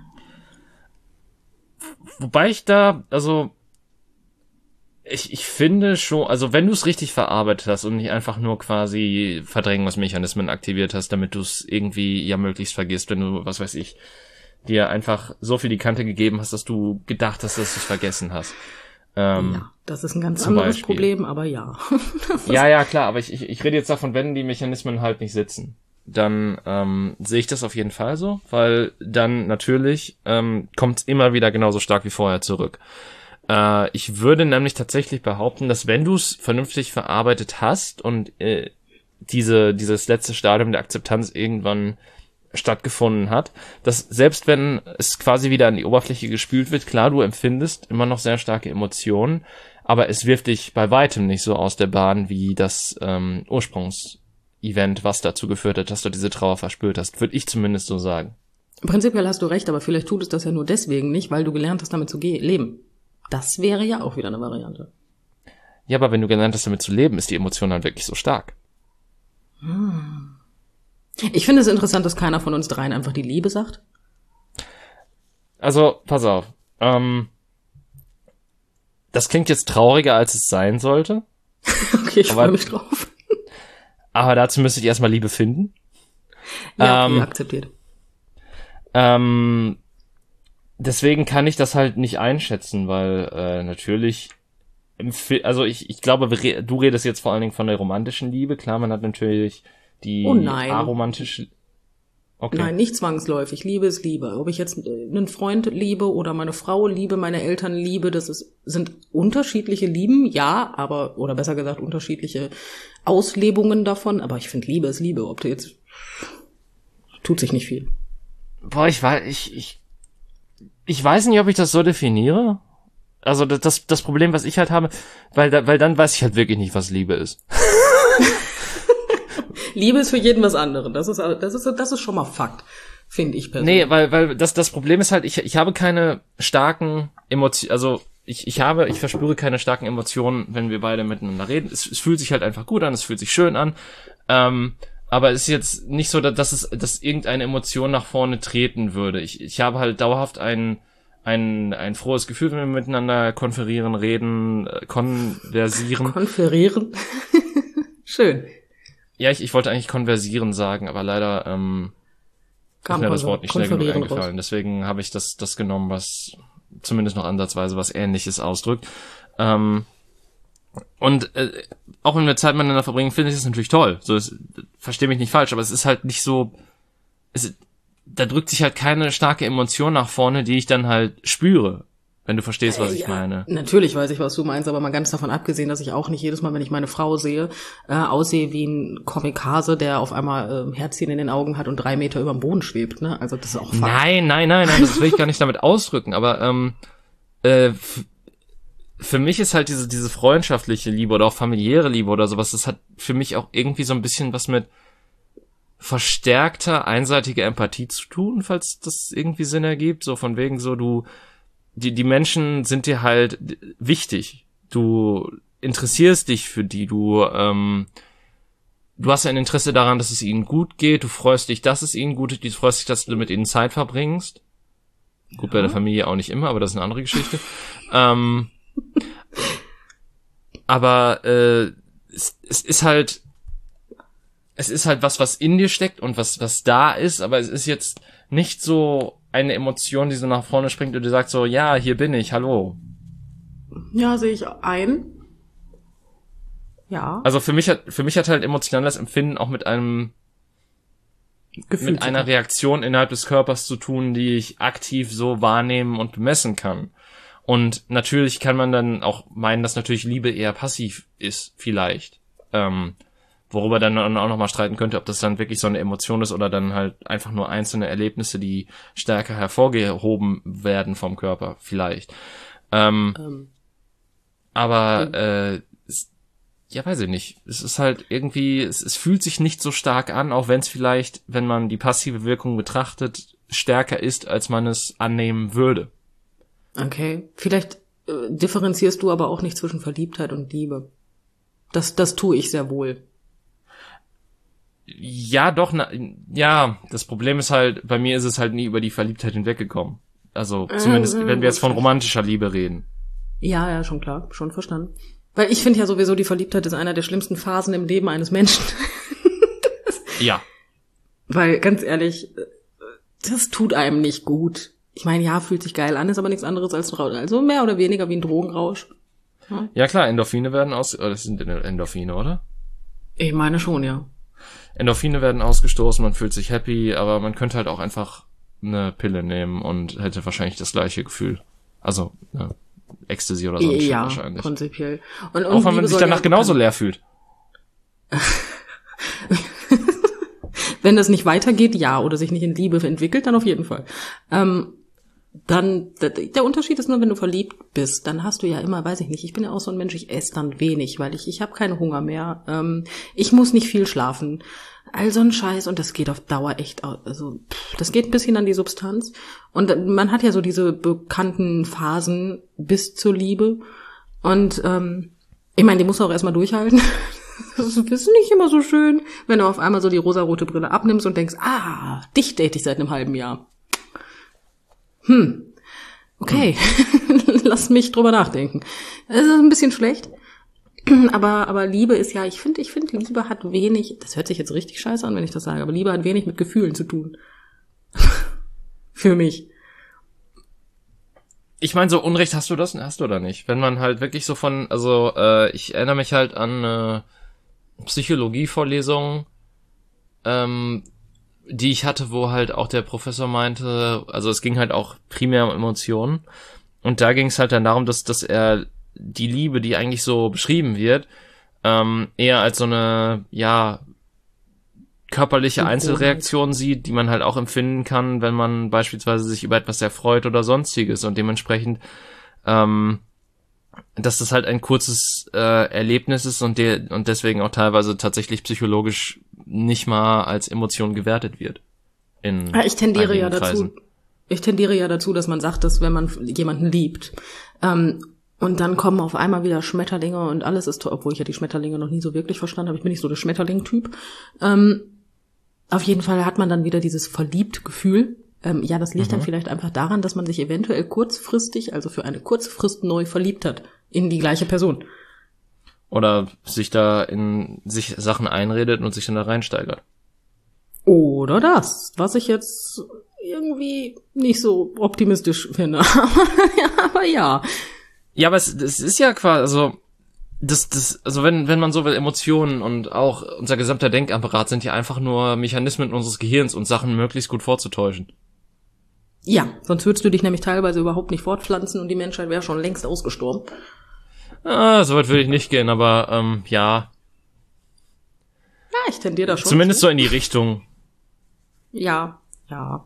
Wobei ich da, also ich, ich finde schon, also wenn du es richtig verarbeitet hast und nicht einfach nur quasi Verdrängungsmechanismen aktiviert hast, damit du es irgendwie ja möglichst vergisst, wenn du, was weiß ich, dir einfach so viel die Kante gegeben hast, dass du gedacht hast, dass du es vergessen hast. Ähm, Ja, das ist ein ganz zum anderes Beispiel. Problem, aber ja. Ja, ja, klar, aber ich, ich, ich rede jetzt davon, wenn die Mechanismen halt nicht sitzen, dann ähm, sehe ich das auf jeden Fall so, weil dann natürlich ähm, kommt es immer wieder genauso stark wie vorher zurück. Äh, ich würde nämlich tatsächlich behaupten, dass wenn du es vernünftig verarbeitet hast und äh, diese dieses letzte Stadium der Akzeptanz irgendwann stattgefunden hat, dass selbst wenn es quasi wieder an die Oberfläche gespült wird, klar, du empfindest immer noch sehr starke Emotionen, aber es wirft dich bei weitem nicht so aus der Bahn wie das ähm, Ursprungsevent, was dazu geführt hat, dass du diese Trauer verspürt hast, würde ich zumindest so sagen. Prinzipiell hast du recht, aber vielleicht tut es das ja nur deswegen nicht, weil du gelernt hast, damit zu ge- leben. Das wäre ja auch wieder eine Variante. Ja, aber wenn du gelernt hast, damit zu leben, ist die Emotion dann wirklich so stark. Ich finde es interessant, dass keiner von uns dreien einfach die Liebe sagt. Also, pass auf. Ähm, das klingt jetzt trauriger, als es sein sollte, Okay, ich Aber- freue mich drauf. aber dazu müsste ich erstmal Liebe finden. Ja, okay, Ähm, akzeptiert. Ähm, deswegen kann ich das halt nicht einschätzen, weil äh, natürlich, im Fi- also ich, ich glaube, wir re- du redest jetzt vor allen Dingen von der romantischen Liebe. Klar, man hat natürlich die Oh nein. aromantische. Okay. Nein, nicht zwangsläufig. Liebe ist Liebe. Ob ich jetzt einen Freund liebe oder meine Frau liebe, meine Eltern liebe, das ist, sind unterschiedliche Lieben, ja, aber, oder besser gesagt, unterschiedliche Auslebungen davon. Aber ich finde, Liebe ist Liebe. Ob du jetzt, tut sich nicht viel. Boah, ich weiß, ich, ich, ich weiß nicht, ob ich das so definiere. Also das, das, das Problem, was ich halt habe, weil da, weil dann weiß ich halt wirklich nicht, was Liebe ist. Liebe ist für jeden was anderes. Das ist, das ist, das ist schon mal Fakt, finde ich persönlich. Nee, weil, weil das, das Problem ist halt, ich, ich habe keine starken Emotionen, also ich, ich habe, ich verspüre keine starken Emotionen, wenn wir beide miteinander reden. Es, es fühlt sich halt einfach gut an, es fühlt sich schön an. Ähm, aber es ist jetzt nicht so, dass es, dass irgendeine Emotion nach vorne treten würde. Ich, ich habe halt dauerhaft ein, ein, ein frohes Gefühl, wenn wir miteinander konferieren, reden, äh, konversieren. Konferieren. Schön. Ja, ich, ich wollte eigentlich konversieren sagen, aber leider ähm, ist Kam mir das konfer- Wort nicht schnell genug konferieren eingefallen. Deswegen habe ich das, das genommen, was zumindest noch ansatzweise was Ähnliches ausdrückt. Ähm, und äh, auch wenn wir Zeit miteinander verbringen, finde ich das natürlich toll. So, es, verstehe mich nicht falsch, aber es ist halt nicht so, es, da drückt sich halt keine starke Emotion nach vorne, die ich dann halt spüre, wenn du verstehst, was ich Ja, meine. Natürlich weiß ich, was du meinst, aber mal ganz davon abgesehen, dass ich auch nicht jedes Mal, wenn ich meine Frau sehe, äh, aussehe wie ein Komikase, der auf einmal äh, Herzchen in den Augen hat und drei Meter über dem Boden schwebt. Ne? Also das ist auch Fakt. Nein, nein, nein, nein, das will ich gar nicht damit ausdrücken, aber ähm, äh, f- für mich ist halt diese diese freundschaftliche Liebe oder auch familiäre Liebe oder sowas, das hat für mich auch irgendwie so ein bisschen was mit verstärkter einseitiger Empathie zu tun, falls das irgendwie Sinn ergibt, so von wegen so du die die Menschen sind dir halt wichtig. Du interessierst dich für die, du ähm, du hast ein Interesse daran, dass es ihnen gut geht, du freust dich, dass es ihnen gut geht, du freust dich, dass du mit ihnen Zeit verbringst. Gut, ja. Bei der Familie auch nicht immer, aber das ist eine andere Geschichte. ähm, aber äh, es, es ist halt, es ist halt was, was in dir steckt und was, was da ist, aber es ist jetzt nicht so eine Emotion, die so nach vorne springt und du sagst so, ja, hier bin ich, hallo. Ja, sehe ich ein. Ja. Also für mich hat, für mich hat halt emotionales Empfinden auch mit einem, Gefühl mit einer Reaktion innerhalb des Körpers zu tun, die ich aktiv so wahrnehmen und bemessen kann. Und natürlich kann man dann auch meinen, dass natürlich Liebe eher passiv ist, vielleicht. Ähm, worüber dann auch nochmal streiten könnte, ob das dann wirklich so eine Emotion ist oder dann halt einfach nur einzelne Erlebnisse, die stärker hervorgehoben werden vom Körper, vielleicht. Ähm, ähm. Aber, äh, es, ja, weiß ich nicht. Es ist halt irgendwie, es, es fühlt sich nicht so stark an, auch wenn es vielleicht, wenn man die passive Wirkung betrachtet, stärker ist, als man es annehmen würde. Okay, vielleicht äh, differenzierst du aber auch nicht zwischen Verliebtheit und Liebe. Das, das tue ich sehr wohl. Ja, doch, na, ja, das Problem ist halt, bei mir ist es halt nie über die Verliebtheit hinweggekommen. Also, zumindest, äh, wenn wir jetzt von romantischer Liebe reden. Ja, ja, schon klar, schon verstanden. Weil ich finde ja sowieso, die Verliebtheit ist einer der schlimmsten Phasen im Leben eines Menschen. Ja. Weil, ganz ehrlich, das tut einem nicht gut. Ich meine, ja, fühlt sich geil an, ist aber nichts anderes als ein Rausch. Also mehr oder weniger wie ein Drogenrausch. Ja, ja klar, Endorphine werden aus... Oh, das sind Endorphine, oder? Ich meine schon, ja. Endorphine werden ausgestoßen, man fühlt sich happy, aber man könnte halt auch einfach eine Pille nehmen und hätte wahrscheinlich das gleiche Gefühl. Also, ne, Ecstasy oder so. Ja, wahrscheinlich. Prinzipiell. Und, und auch wenn man sich danach ja genauso leer fühlt. Wenn das nicht weitergeht, ja, oder sich nicht in Liebe entwickelt, dann auf jeden Fall. Ähm, dann, der Unterschied ist nur, wenn du verliebt bist, dann hast du ja immer, weiß ich nicht, ich bin ja auch so ein Mensch, ich esse dann wenig, weil ich, ich habe keinen Hunger mehr, ähm, ich muss nicht viel schlafen, all so ein Scheiß und das geht auf Dauer echt, also pff, das geht ein bisschen an die Substanz und man hat ja so diese bekannten Phasen bis zur Liebe und ähm, ich meine, die musst du auch erstmal durchhalten. Das ist nicht immer so schön, wenn du auf einmal so die rosarote Brille abnimmst und denkst, ah, dich date ich seit einem halben Jahr. Hm, okay, hm. Lass mich drüber nachdenken. Das ist ein bisschen schlecht, aber aber Liebe ist ja, ich finde, ich finde, Liebe hat wenig, das hört sich jetzt richtig scheiße an, wenn ich das sage, aber Liebe hat wenig mit Gefühlen zu tun. Für mich. Ich meine, so Unrecht hast du das, hast du oder nicht? Wenn man halt wirklich so von, also äh, ich erinnere mich halt an äh, Psychologievorlesungen, ähm, die ich hatte, wo halt auch der Professor meinte, also es ging halt auch primär um Emotionen und da ging es halt dann darum, dass dass er die Liebe, die eigentlich so beschrieben wird, ähm, eher als so eine, ja, körperliche Einzelreaktion sieht, die man halt auch empfinden kann, wenn man beispielsweise sich über etwas erfreut oder sonstiges und dementsprechend, ähm, dass das halt ein kurzes äh, Erlebnis ist und der und deswegen auch teilweise tatsächlich psychologisch nicht mal als Emotion gewertet wird. In ja, ich tendiere ja Kreisen. dazu, ich tendiere ja dazu, dass man sagt, dass wenn man jemanden liebt, ähm, und dann kommen auf einmal wieder Schmetterlinge und alles ist toll, obwohl ich ja die Schmetterlinge noch nie so wirklich verstanden habe. Ich bin nicht so der Schmetterling-Typ. Ähm, auf jeden Fall hat man dann wieder dieses Verliebt-Gefühl. Ähm, ja, das liegt mhm. dann vielleicht einfach daran, dass man sich eventuell kurzfristig, also für eine kurze Frist neu verliebt hat in die gleiche Person. Oder sich da in sich Sachen einredet und sich dann da reinsteigert. Oder das, was ich jetzt irgendwie nicht so optimistisch finde. ja, aber ja. Ja, aber es, es ist ja quasi, also das, das, also wenn, wenn man so will, Emotionen und auch unser gesamter Denkapparat sind ja einfach nur Mechanismen unseres Gehirns und Sachen möglichst gut vorzutäuschen. Ja, sonst würdest du dich nämlich teilweise überhaupt nicht fortpflanzen und die Menschheit wäre schon längst ausgestorben. Ah, so weit würde ich nicht gehen, aber ähm, ja. Ja, ich tendiere da schon. Zumindest zu. So in die Richtung. Ja, ja.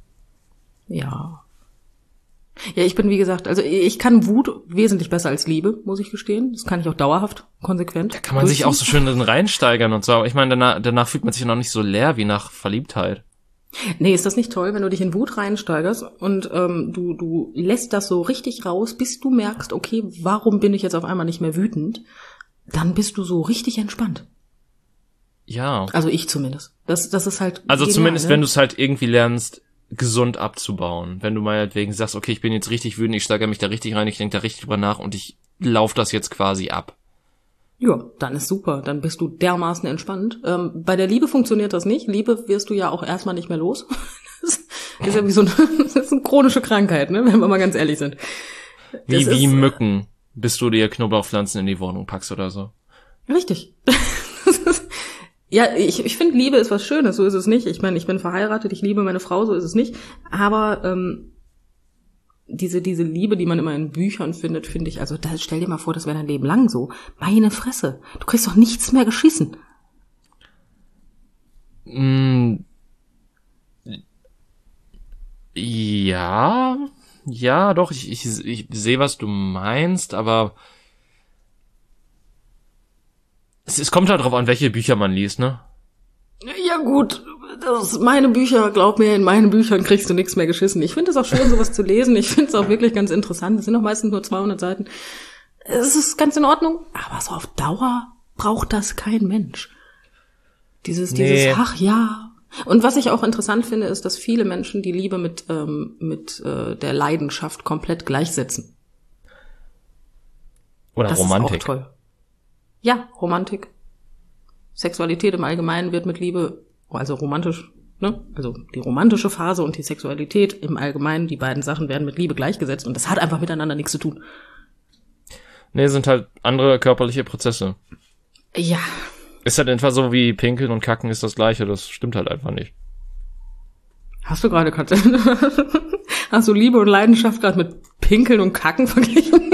Ja. Ja, ich bin, wie gesagt, also ich kann Wut wesentlich besser als Liebe, muss ich gestehen. Das kann ich auch dauerhaft, konsequent. Da kann man sich auch so schön drin reinsteigern und so. Aber ich meine, danach, danach fühlt man sich noch nicht so leer wie nach Verliebtheit. Nee, ist das nicht toll, wenn du dich in Wut reinsteigerst und ähm, du du lässt das so richtig raus, bis du merkst, okay, warum bin ich jetzt auf einmal nicht mehr wütend? Dann bist du so richtig entspannt. Ja. Also ich zumindest. Das das ist halt Also genial, zumindest, ne? wenn du es halt irgendwie lernst, gesund abzubauen. Wenn du meinetwegen sagst, okay, ich bin jetzt richtig wütend, ich steigere mich da richtig rein, ich denke da richtig drüber nach und ich laufe das jetzt quasi ab. Ja, dann ist super. Dann bist du dermaßen entspannt. Ähm, bei der Liebe funktioniert das nicht. Liebe wirst du ja auch erstmal nicht mehr los. Das ist ja wie so eine, das ist eine chronische Krankheit, ne, wenn wir mal ganz ehrlich sind. Wie, wie Mücken, bis du dir Knoblauchpflanzen in die Wohnung packst oder so. Richtig. Ja, ich, ich finde, Liebe ist was Schönes, so ist es nicht. Ich meine, ich bin verheiratet, ich liebe meine Frau, so ist es nicht. Aber ähm, diese diese Liebe, die man immer in Büchern findet, finde ich, also da, stell dir mal vor, das wäre dein Leben lang so. Meine Fresse, du kriegst doch nichts mehr geschissen. Mm, ja, ja, doch, ich, ich, ich sehe, was du meinst, aber es, es kommt halt drauf an, welche Bücher man liest, ne? Ja gut, das ist meine Bücher, glaub mir, in meinen Büchern kriegst du nichts mehr geschissen. Ich finde es auch schön, sowas zu lesen. Ich finde es auch wirklich ganz interessant. Es sind auch meistens nur zweihundert Seiten. Es ist ganz in Ordnung, aber so auf Dauer braucht das kein Mensch. Dieses, Nee. dieses, ach ja. Und was ich auch interessant finde, ist, dass viele Menschen die Liebe mit, ähm, mit äh, der Leidenschaft komplett gleichsetzen. Oder Das Romantik. ist auch toll. Ja, Romantik. Sexualität im Allgemeinen wird mit Liebe, also romantisch, ne? Also die romantische Phase und die Sexualität im Allgemeinen, die beiden Sachen werden mit Liebe gleichgesetzt und das hat einfach miteinander nichts zu tun. Nee, sind halt andere körperliche Prozesse. Ja. Ist halt etwa so wie Pinkeln und Kacken ist das Gleiche, das stimmt halt einfach nicht. Hast du gerade, hast du Liebe und Leidenschaft gerade mit Pinkeln und Kacken verglichen?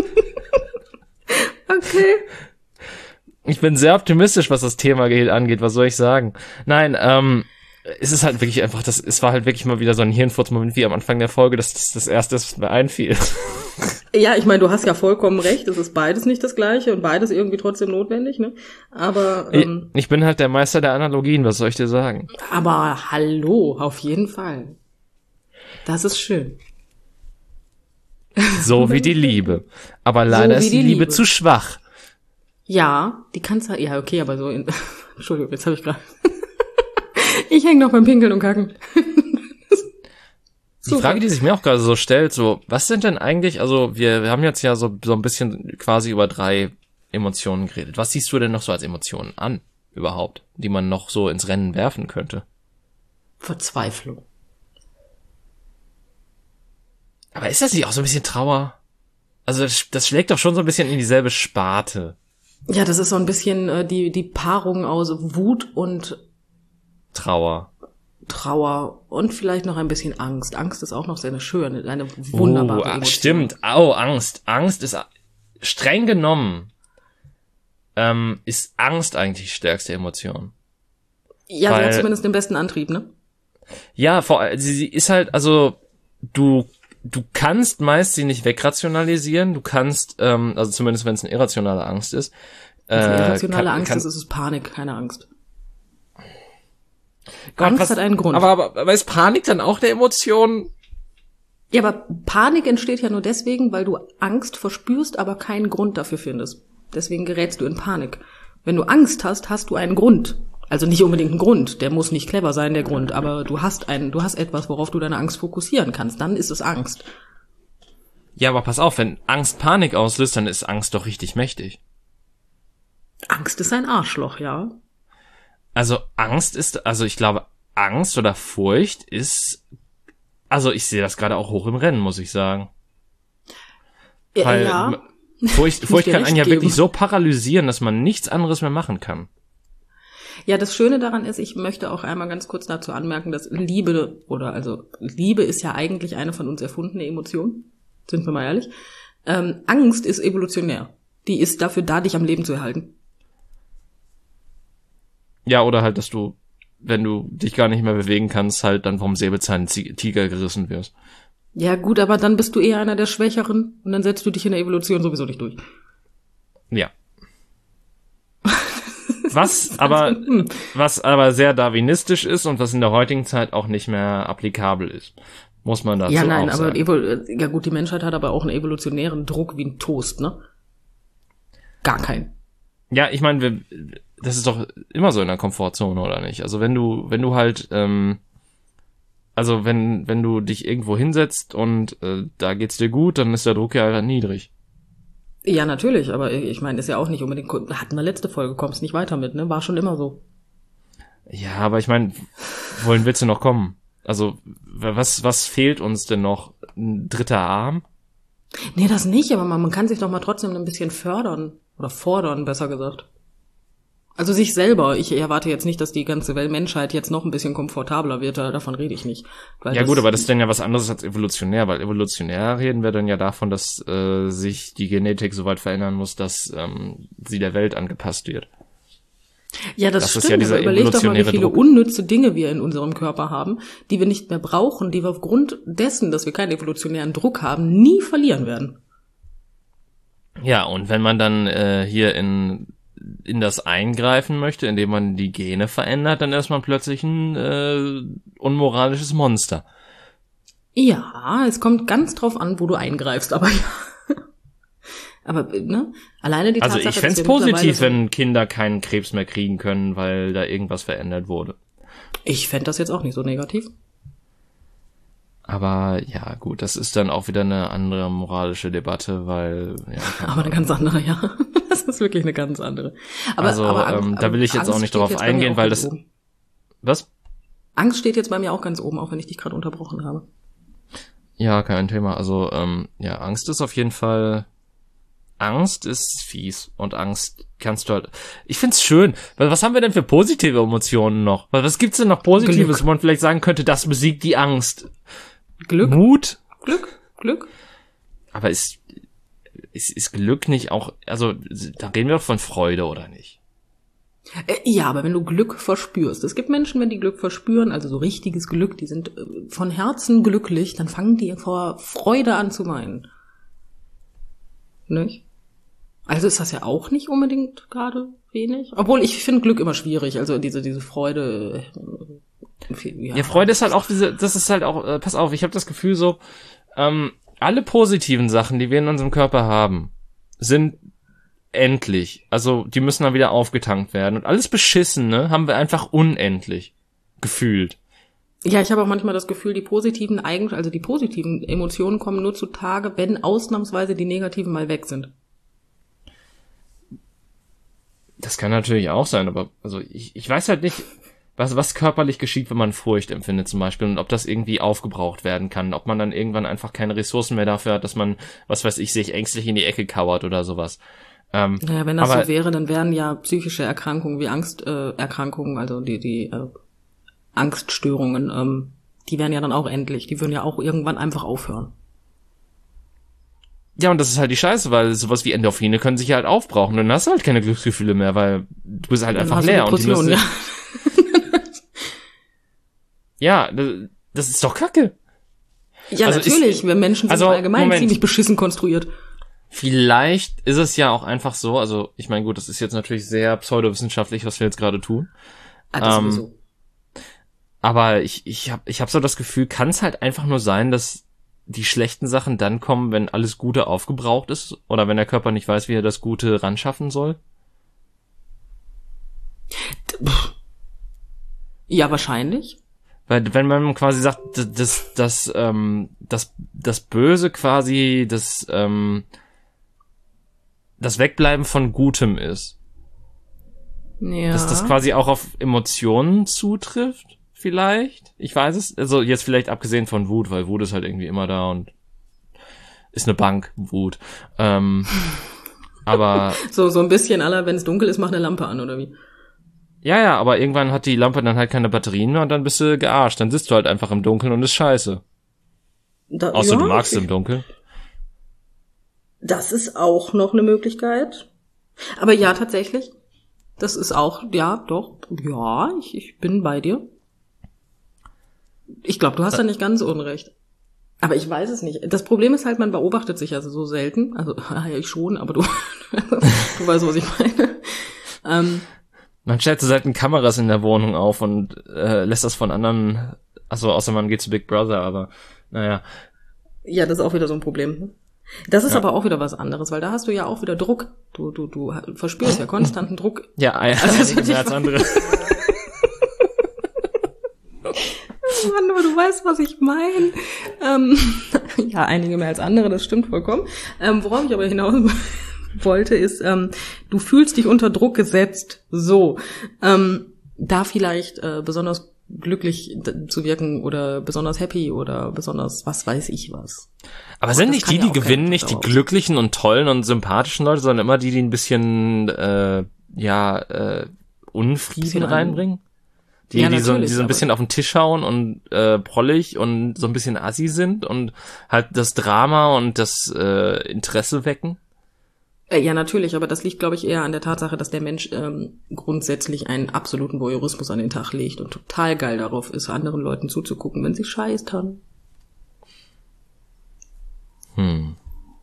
Okay. Ich bin sehr optimistisch, was das Thema angeht, was soll ich sagen? Nein, ähm, es ist halt wirklich einfach, das, es war halt wirklich mal wieder so ein Hirnfurz-Moment wie am Anfang der Folge, das ist das Erste, was mir einfiel. Ja, ich meine, du hast ja vollkommen recht, es ist beides nicht das Gleiche und beides irgendwie trotzdem notwendig, ne? Aber, ähm, ich, ich bin halt der Meister der Analogien, was soll ich dir sagen? aber hallo, auf jeden Fall. Das ist schön. So wie die Liebe. Aber leider So wie ist die die Liebe, Liebe. zu schwach. Ja, die kannst du, ja, okay, aber so in, Entschuldigung, jetzt habe ich gerade, ich hänge noch beim Pinkeln und Kacken. Die Frage, die sich mir auch gerade so stellt, so, was sind denn eigentlich, also wir, wir haben jetzt ja so, so ein bisschen quasi über drei Emotionen geredet. Was siehst du denn noch so als Emotionen an, überhaupt, die man noch so ins Rennen werfen könnte? Verzweiflung. Aber ist das nicht auch so ein bisschen Trauer? Also das, das schlägt doch schon so ein bisschen in dieselbe Sparte. Ja, das ist so ein bisschen äh, die die Paarung aus Wut und Trauer. Trauer und vielleicht noch ein bisschen Angst. Angst ist auch noch sehr schön, eine wunderbare Oh, Emotion. stimmt. Au, Angst. Angst ist streng genommen ähm, ist Angst eigentlich die stärkste Emotion. Ja, sie Weil- hat zumindest den besten Antrieb, ne? Ja, vor allem, sie, sie ist halt, also du du kannst meist sie nicht wegrationalisieren. Du kannst, ähm, also zumindest wenn es eine irrationale Angst ist. Äh, Wenn es eine irrationale kann, Angst kann, ist, ist es Panik, keine Angst. Gott, Angst was- hat einen Grund. Aber, aber, aber ist Panik dann auch der Emotion? Ja, aber Panik entsteht ja nur deswegen, weil du Angst verspürst, aber keinen Grund dafür findest. Deswegen gerätst du in Panik. Wenn du Angst hast, hast du einen Grund. Also nicht unbedingt einen Grund, der muss nicht clever sein, der Grund, aber du hast einen, du hast etwas, worauf du deine Angst fokussieren kannst. Dann ist es Angst. Ja, aber pass auf, wenn Angst Panik auslöst, dann ist Angst doch richtig mächtig. Angst ist ein Arschloch, ja. Also Angst ist, also ich glaube, Angst oder Furcht ist, also ich sehe das gerade auch hoch im Rennen, muss ich sagen. Ja, Weil ja. Furcht, Furcht dir kann recht einen ja geben. wirklich so paralysieren, dass man nichts anderes mehr machen kann. Ja, das Schöne daran ist, ich möchte auch einmal ganz kurz dazu anmerken, dass Liebe oder also Liebe ist ja eigentlich eine von uns erfundene Emotion, sind wir mal ehrlich. Ähm, Angst ist evolutionär. Die ist dafür da, dich am Leben zu erhalten. Ja, oder halt, dass du, wenn du dich gar nicht mehr bewegen kannst, halt dann vom Säbelzahntiger gerissen wirst. Ja gut, aber dann bist du eher einer der Schwächeren und dann setzt du dich in der Evolution sowieso nicht durch. Ja. Was aber, was aber sehr darwinistisch ist und was in der heutigen Zeit auch nicht mehr applikabel ist. Muss man dazu Ja, nein, auch aber sagen. Evol- ja gut, die Menschheit hat aber auch einen evolutionären Druck wie ein Toast, ne? Gar keinen. Ja, ich meine, wir, das ist doch immer so in der Komfortzone, oder nicht? Also wenn du, wenn du halt, ähm, Also wenn wenn du dich irgendwo hinsetzt und äh, da geht's dir gut, dann ist der Druck ja niedrig. Ja, natürlich, aber ich meine, ist ja auch nicht unbedingt, hatten wir letzte Folge, kommst nicht weiter mit, ne? War schon immer so. Ja, aber ich meine, wohin willst du noch kommen? Also, was was fehlt uns denn noch? Ein dritter Arm? Nee, das nicht, aber man, man kann sich doch mal trotzdem ein bisschen fördern. Oder fordern, besser gesagt. Also sich selber. Ich erwarte jetzt nicht, dass die ganze Welt Menschheit jetzt noch ein bisschen komfortabler wird, davon rede ich nicht. Weil Ja das, gut, aber das ist dann ja was anderes als evolutionär, weil evolutionär reden wir dann ja davon, dass äh, sich die Genetik so weit verändern muss, dass ähm, sie der Welt angepasst wird. Ja, das, Das stimmt, ist ja dieser aber überleg doch mal, wie evolutionäre viele Druck. unnütze Dinge wir in unserem Körper haben, die wir nicht mehr brauchen, die wir aufgrund dessen, dass wir keinen evolutionären Druck haben, nie verlieren werden. Ja, und wenn man dann äh, hier in in das eingreifen möchte, indem man die Gene verändert, dann ist man plötzlich ein äh, unmoralisches Monster. Ja, es kommt ganz drauf an, wo du eingreifst, aber ja. Aber, ne? Alleine die Also Tatsache, ich fänd's dass wir mittlerweile positiv, so- wenn Kinder keinen Krebs mehr kriegen können, weil da irgendwas verändert wurde. Ich fänd das jetzt auch nicht so negativ. Aber ja, gut, das ist dann auch wieder eine andere moralische Debatte, weil ja, Aber eine ganz andere, ja. Das ist wirklich eine ganz andere. Aber, Also, aber Angst, ähm, da will ich jetzt Angst auch nicht steht drauf jetzt bei mir eingehen, auch weil ganz das- oben. was? Angst steht jetzt bei mir auch ganz oben, auch wenn ich dich gerade unterbrochen habe. Ja, kein Thema. Also, ähm, ja, Angst ist auf jeden Fall, Angst ist fies und Angst kannst du halt, ich find's schön, weil was haben wir denn für positive Emotionen noch? Was was gibt's denn noch Positives, Glück. wo man vielleicht sagen könnte, das besiegt die Angst? Glück, Mut? Glück, Glück. Aber ist, ist, ist Glück nicht auch, also, da reden wir doch von Freude, oder nicht? Äh, ja, aber wenn du Glück verspürst, es gibt Menschen, wenn die Glück verspüren, also so richtiges Glück, die sind äh, von Herzen glücklich, dann fangen die vor Freude an zu weinen. Nicht? Also ist das ja auch nicht unbedingt gerade wenig. Obwohl ich finde Glück immer schwierig, also diese diese Freude. Äh, ja. Ja, Freude ist halt auch diese, das ist halt auch, äh, pass auf, ich habe das Gefühl so, ähm, alle positiven Sachen, die wir in unserem Körper haben, sind endlich. Also die müssen dann wieder aufgetankt werden. Und alles Beschissene haben wir einfach unendlich gefühlt. Ja, ich habe auch manchmal das Gefühl, die positiven Eigen, also die positiven Emotionen kommen nur zutage, wenn ausnahmsweise die negativen mal weg sind. Das kann natürlich auch sein, aber also ich, ich weiß halt nicht, was, was körperlich geschieht, wenn man Furcht empfindet zum Beispiel und ob das irgendwie aufgebraucht werden kann, ob man dann irgendwann einfach keine Ressourcen mehr dafür hat, dass man, was weiß ich, sich ängstlich in die Ecke kauert oder sowas. Ähm, Naja, wenn das aber, so wäre, dann wären ja psychische Erkrankungen wie Angsterkrankungen, äh, Erkrankungen, also die die äh, Angststörungen, ähm, die wären ja dann auch endlich. Die würden ja auch irgendwann einfach aufhören. Ja, und das ist halt die Scheiße, weil sowas wie Endorphine können sich halt aufbrauchen. Dann hast du halt keine Glücksgefühle mehr, weil du bist halt Dann einfach hast du leer. Und die Depressionen, müssen, ja. ja, das- das ist doch Kacke. Ja, Also natürlich. ist- Wir Menschen sind also, allgemein Moment. ziemlich beschissen konstruiert. Vielleicht ist es ja auch einfach so, also ich meine, gut, das ist jetzt natürlich sehr pseudowissenschaftlich, was wir jetzt gerade tun. Ah, das Ähm, sowieso. Aber ich ich habe ich hab so das Gefühl, kann es halt einfach nur sein, dass die schlechten Sachen dann kommen, wenn alles Gute aufgebraucht ist oder wenn der Körper nicht weiß, wie er das Gute ran schaffen soll? Ja, wahrscheinlich. Weil wenn man quasi sagt, das das das, ähm, das, das Böse quasi das ähm, das Wegbleiben von Gutem ist, Ja. dass das quasi auch auf Emotionen zutrifft, vielleicht? Ich weiß es. Also jetzt vielleicht abgesehen von Wut, weil Wut ist halt irgendwie immer da und ist eine Bank, Wut. Ähm, aber so so ein bisschen aller, wenn es dunkel ist, mach eine Lampe an, oder wie? ja, ja, aber irgendwann hat die Lampe dann halt keine Batterien mehr und dann bist du gearscht. Dann sitzt du halt einfach im Dunkeln und ist scheiße. Da, Außer ja, du magst ich- im Dunkeln. Das ist auch noch eine Möglichkeit. Aber ja, tatsächlich. Das ist auch, ja, doch, ja, ich, ich bin bei dir. Ich glaube, du hast da nicht ganz unrecht. Aber ich weiß es nicht. Das Problem ist halt, man beobachtet sich also so selten. Also, ja, ich schon, aber du, du weißt, was ich meine. Ähm, Man stellt so selten Kameras in der Wohnung auf und äh, lässt das von anderen, also außer man geht zu Big Brother, aber naja. ja, das ist auch wieder so ein Problem. Das ist Ja. aber auch wieder was anderes, weil da hast du ja auch wieder Druck. Du, du, du verspürst ja konstanten Druck. Ja, Also, das einige hätte mehr ich- als andere. Mann, aber du weißt, was ich meine. Ähm, ja, einige mehr als andere, das stimmt vollkommen. Ähm, worauf ich aber hinaus wollte, ist, ähm, du fühlst dich unter Druck gesetzt. So. Ähm, da vielleicht äh, besonders glücklich zu wirken oder besonders happy oder besonders was weiß ich was. Aber Und sind das nicht kann die, ja die auch gewinnen, kein nicht die Dauer- glücklichen und tollen und sympathischen Leute, sondern immer die, die ein bisschen, äh, ja, äh, Unfrieden Bisschen reinbringen? Die, Ja, die so, die natürlich, so ein aber- bisschen auf den Tisch hauen und äh, prollig und so ein bisschen assi sind und halt das Drama und das äh, Interesse wecken? Äh, Ja, natürlich, aber das liegt, glaube ich, eher an der Tatsache, dass der Mensch ähm, grundsätzlich einen absoluten Voyeurismus an den Tag legt und total geil darauf ist, anderen Leuten zuzugucken, wenn sie Scheiß haben. Hm.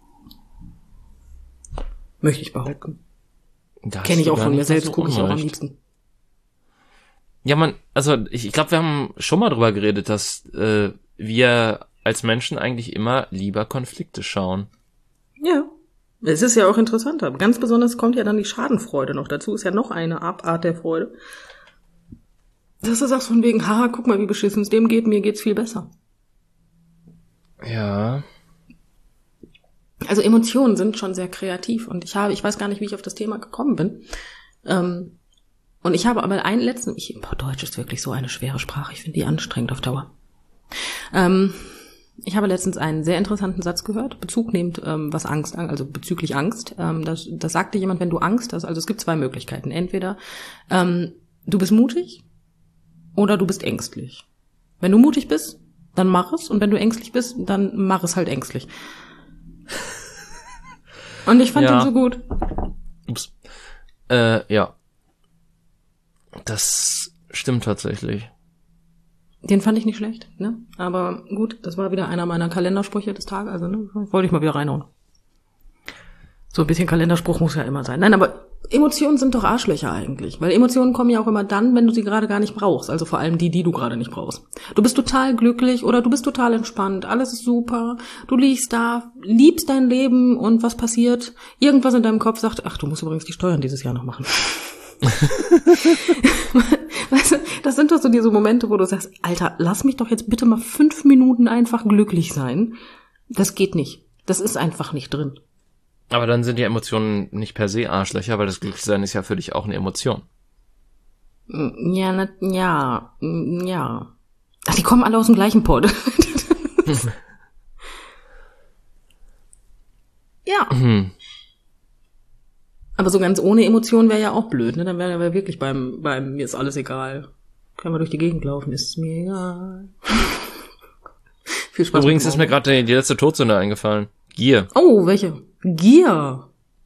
Möchte ich behaupten. Da Kenne hast ich du auch gar von mir nicht selbst, so gucke ich auch am Unrecht. liebsten. Ja, man, also ich, ich glaube, wir haben schon mal drüber geredet, dass äh, wir als Menschen eigentlich immer lieber Konflikte schauen. Ja. Es ist ja auch interessant, aber ganz besonders kommt ja dann die Schadenfreude noch dazu, ist ja noch eine Abart der Freude. Dass du sagst von wegen, haha, guck mal, wie beschissen es dem geht, mir geht's viel besser. Ja. Also Emotionen sind schon sehr kreativ und ich habe, ich weiß gar nicht, wie ich auf das Thema gekommen bin. Ähm, und ich habe aber einen letzten, ich, boah, Deutsch ist wirklich so eine schwere Sprache, ich finde die anstrengend auf Dauer. Ähm, ich habe letztens einen sehr interessanten Satz gehört, Bezug nehmend, ähm, was Angst, also bezüglich Angst. Ähm, das, das sagte jemand, wenn du Angst hast, also es gibt zwei Möglichkeiten. Entweder ähm, du bist mutig oder du bist ängstlich. Wenn du mutig bist, dann mach es und wenn du ängstlich bist, dann mach es halt ängstlich. Und ich fand Ja. den so gut. Ups. Äh, ja. Das stimmt tatsächlich. Den fand ich nicht schlecht, ne? Aber gut, das war wieder einer meiner Kalendersprüche des Tages, also ne, wollte ich mal wieder reinhauen. So ein bisschen Kalenderspruch muss ja immer sein. Nein, aber Emotionen sind doch Arschlöcher eigentlich, weil Emotionen kommen ja auch immer dann, wenn du sie gerade gar nicht brauchst, also vor allem die, die du gerade nicht brauchst. Du bist total glücklich oder du bist total entspannt, alles ist super, du liegst da, liebst dein Leben und was passiert? Irgendwas in deinem Kopf sagt, ach, du musst übrigens die Steuern dieses Jahr noch machen. Weißt du, das sind doch so diese Momente, wo du sagst, Alter, lass mich doch jetzt bitte mal fünf Minuten einfach glücklich sein. Das geht nicht. Das ist einfach nicht drin. Aber dann sind die Emotionen nicht per se Arschlöcher, weil das Glücklichsein ist ja für dich auch eine Emotion. Ja, na, ja, ja. Ach, die kommen alle aus dem gleichen Pod. Ja. Hm. Aber so ganz ohne Emotionen wäre ja auch blöd, ne? Dann wäre wir wirklich beim, beim, mir ist alles egal. Können wir durch die Gegend laufen, ist mir egal. Viel Spaß. Übrigens mit ist mir gerade die, die letzte Todsünde eingefallen. Gier. Oh, welche? Gier.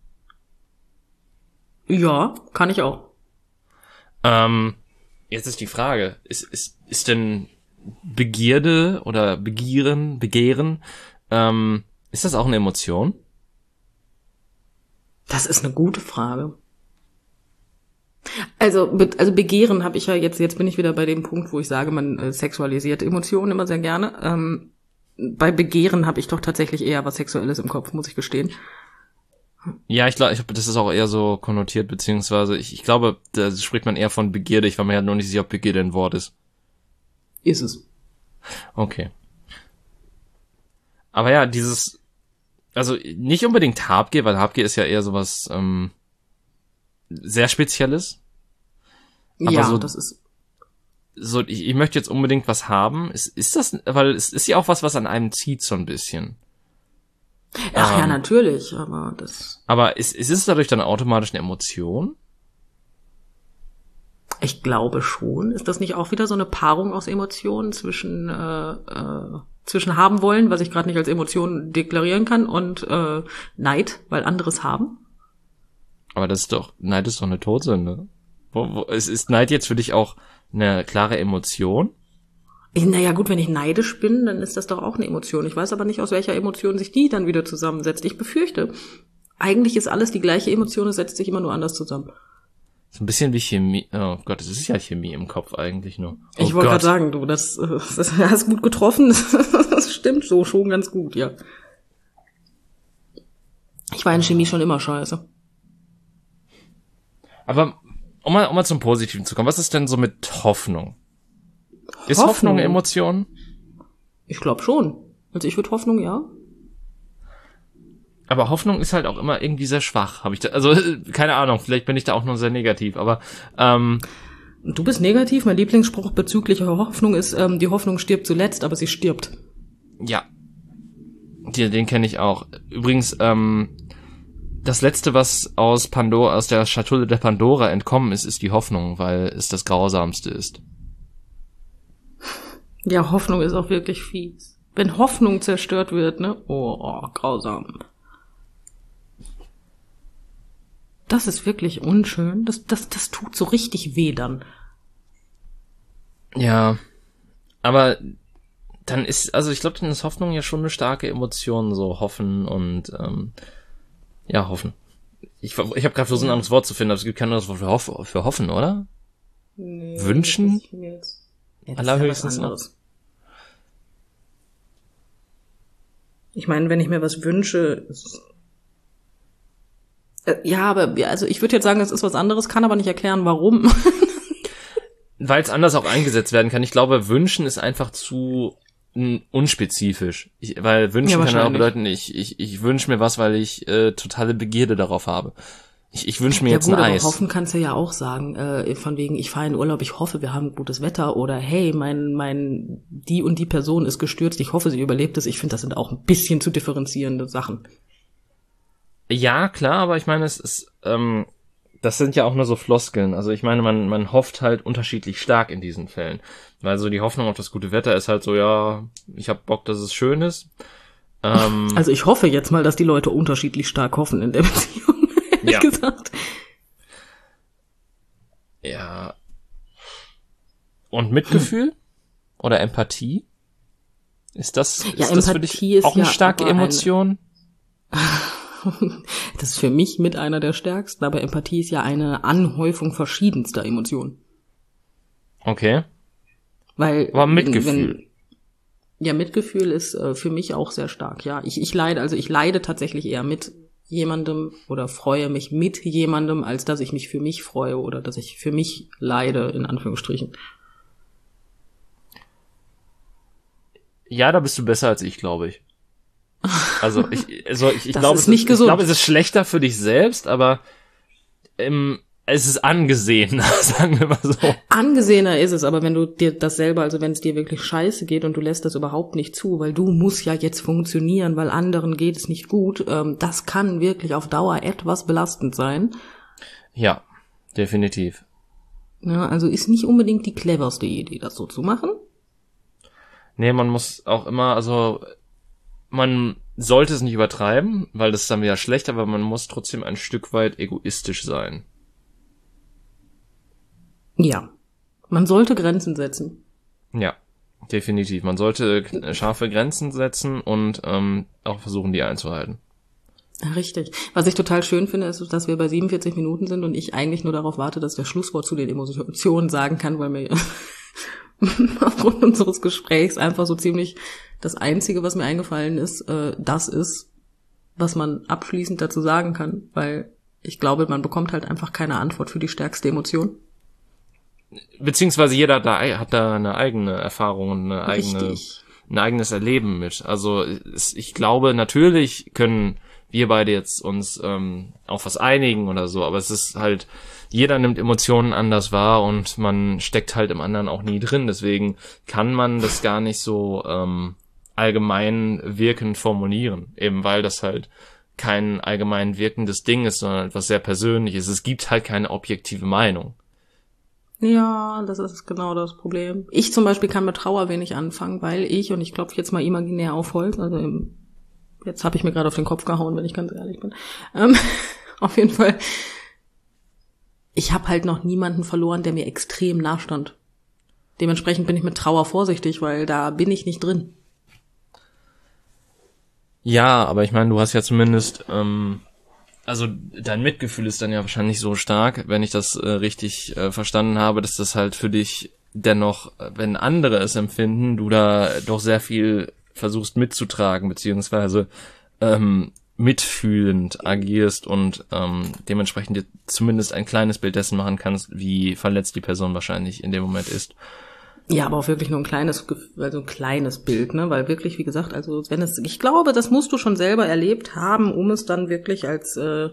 Ja, kann ich auch. Ähm, jetzt ist die Frage, ist, ist, ist denn Begierde oder Begieren, Begehren, ähm, ist das auch eine Emotion? Das ist eine gute Frage. Also, be- also Begehren habe ich ja jetzt, jetzt bin ich wieder bei dem Punkt, wo ich sage, man äh, sexualisiert Emotionen immer sehr gerne. Ähm, bei Begehren habe ich doch tatsächlich eher was Sexuelles im Kopf, muss ich gestehen. Ja, ich glaube, ich, das ist auch eher so konnotiert, beziehungsweise ich, ich glaube, da spricht man eher von Begierde. Ich war mir ja noch nicht sicher, ob Begierde ein Wort ist. Ist es. Okay. Aber ja, dieses, also nicht unbedingt Habgier, weil Habgier ist ja eher sowas ähm, sehr Spezielles. Aber ja, so- das ist. So, ich, ich möchte jetzt unbedingt was haben. Ist, ist das, weil es ist ja auch was, was an einem zieht so ein bisschen. Ach ja, Ähm. natürlich, aber das. Aber ist, ist es dadurch dann automatisch eine Emotion? Ich glaube schon. Ist das nicht auch wieder so eine Paarung aus Emotionen zwischen äh, äh, zwischen haben wollen, was ich gerade nicht als Emotion deklarieren kann, und äh, Neid, weil anderes haben? Aber das ist doch, Neid ist doch eine Todsünde. Wo, wo, ist, ist Neid jetzt für dich auch eine klare Emotion? Ich, naja gut, wenn ich neidisch bin, dann ist das doch auch eine Emotion. Ich weiß aber nicht, aus welcher Emotion sich die dann wieder zusammensetzt. Ich befürchte, eigentlich ist alles die gleiche Emotion, es setzt sich immer nur anders zusammen. So ein bisschen wie Chemie. Oh Gott, es ist ja Chemie im Kopf eigentlich nur. Oh Ich wollte Gott. gerade sagen, du, das, äh, das hast gut getroffen. Das stimmt so schon ganz gut, ja. Ich war in Chemie schon immer scheiße. Aber um mal, um mal zum Positiven zu kommen, was ist denn so mit Hoffnung? Ist Hoffnung, Hoffnung Emotion? Ich glaube schon. Also ich würde Hoffnung, ja. Aber Hoffnung ist halt auch immer irgendwie sehr schwach, habe ich da, also keine Ahnung, vielleicht bin ich da auch nur sehr negativ, aber ähm, du bist negativ. Mein Lieblingsspruch bezüglich Hoffnung ist, ähm, die Hoffnung stirbt zuletzt, aber sie stirbt. Ja, den, den kenne ich auch. Übrigens, ähm, das Letzte, was aus Pandora, aus der Schatulle der Pandora entkommen ist, ist die Hoffnung, weil es das Grausamste ist. Ja, Hoffnung ist auch wirklich fies. Wenn Hoffnung zerstört wird, ne? Oh, oh, grausam. Das ist wirklich unschön. Das, das, das tut so richtig weh dann. Ja, aber dann ist, also ich glaube, dann ist Hoffnung ja schon eine starke Emotion, so hoffen und ähm, ja, hoffen. Ich, ich habe gerade versucht, ein anderes Wort zu finden, aber es gibt kein anderes Wort für, hoff, für hoffen, oder? Nee, Wünschen? Das ist jetzt, ja, das Allerhöchstens ist ja was anderes. Ich meine, wenn ich mir was wünsche, ist, äh, ja, aber ja, also ich würde jetzt sagen, es ist was anderes, kann aber nicht erklären, warum. Weil es anders auch eingesetzt werden kann. Ich glaube, wünschen ist einfach zu n, unspezifisch. Ich, weil wünschen ja, kann auch bedeuten, ich, ich, ich wünsche mir was, weil ich äh, totale Begierde darauf habe. Ich, ich wünsche mir ja, jetzt gut, ein aber Eis. Hoffen kannst du ja auch sagen, äh, von wegen, ich fahre in Urlaub, ich hoffe, wir haben gutes Wetter oder hey, mein, mein, die und die Person ist gestürzt, ich hoffe, sie überlebt es. Ich finde, das sind auch ein bisschen zu differenzierende Sachen. Ja, klar, aber ich meine, es ist, ähm, das sind ja auch nur so Floskeln. Also ich meine, man, man hofft halt unterschiedlich stark in diesen Fällen. Weil so die Hoffnung auf das gute Wetter ist halt so, ja, ich hab Bock, dass es schön ist. Ähm, also ich hoffe jetzt mal, dass die Leute unterschiedlich stark hoffen in der Beziehung, ehrlich ja. gesagt. Ja. Und Mitgefühl? Hm. Oder Empathie? Ist das, ist ja, das für dich ist auch eine ja starke Emotion? Das ist für mich mit einer der stärksten, aber Empathie ist ja eine Anhäufung verschiedenster Emotionen. Okay. Weil, aber Mitgefühl. Wenn, ja, Mitgefühl ist äh, für mich auch sehr stark, ja. Ich, ich leide, also ich leide tatsächlich eher mit jemandem oder freue mich mit jemandem, als dass ich mich für mich freue oder dass ich für mich leide, in Anführungsstrichen. Ja, da bist du besser als ich, glaube ich. Also ich, also ich, ich glaube, es, nicht ist, gesund. ich glaube, es ist schlechter für dich selbst, aber ähm, es ist angesehener, sagen wir mal so. Angesehener ist es, aber wenn du dir das selber, also wenn es dir wirklich scheiße geht und du lässt das überhaupt nicht zu, weil du musst ja jetzt funktionieren, weil anderen geht es nicht gut, ähm, das kann wirklich auf Dauer etwas belastend sein. Ja, definitiv. Ja, also ist nicht unbedingt die cleverste Idee, das so zu machen. Nee, man muss auch immer, also man sollte es nicht übertreiben, weil das ist dann wieder schlecht, aber man muss trotzdem ein Stück weit egoistisch sein. Ja, man sollte Grenzen setzen. Ja, definitiv. Man sollte scharfe Grenzen setzen und ähm, auch versuchen, die einzuhalten. Richtig. Was ich total schön finde, ist, dass wir bei siebenundvierzig Minuten sind und ich eigentlich nur darauf warte, dass ich das Schlusswort zu den Emotionen sagen kann, weil mir aufgrund unseres Gesprächs einfach so ziemlich das Einzige, was mir eingefallen ist, äh, das ist, was man abschließend dazu sagen kann, weil ich glaube, man bekommt halt einfach keine Antwort für die stärkste Emotion. Beziehungsweise jeder da hat da eine eigene Erfahrung und eine eigene, Richtig. ein eigenes Erleben mit. Also es, ich glaube, natürlich können wir beide jetzt uns ähm, auf was einigen oder so, aber es ist halt, jeder nimmt Emotionen anders wahr und man steckt halt im anderen auch nie drin. Deswegen kann man das gar nicht so ähm, allgemein wirkend formulieren, eben weil das halt kein allgemein wirkendes Ding ist, sondern etwas sehr Persönliches. Es gibt halt keine objektive Meinung. Ja, das ist genau das Problem. Ich zum Beispiel kann mit Trauer wenig anfangen, weil ich, und ich klopfe jetzt mal imaginär auf Holz, also im, jetzt habe ich mir gerade auf den Kopf gehauen, wenn ich ganz ehrlich bin. Ähm, auf jeden Fall, ich habe halt noch niemanden verloren, der mir extrem nah stand. Dementsprechend bin ich mit Trauer vorsichtig, weil da bin ich nicht drin. Ja, aber ich meine, du hast ja zumindest, ähm, also dein Mitgefühl ist dann ja wahrscheinlich so stark, wenn ich das äh, richtig äh, verstanden habe, dass das halt für dich dennoch, wenn andere es empfinden, du da doch sehr viel versuchst mitzutragen, beziehungsweise ähm, mitfühlend agierst und ähm, dementsprechend dir zumindest ein kleines Bild dessen machen kannst, wie verletzt die Person wahrscheinlich in dem Moment ist. Ja, aber auch wirklich nur ein kleines, also ein kleines Bild, ne? Weil wirklich, wie gesagt, also wenn es, ich glaube, das musst du schon selber erlebt haben, um es dann wirklich als äh,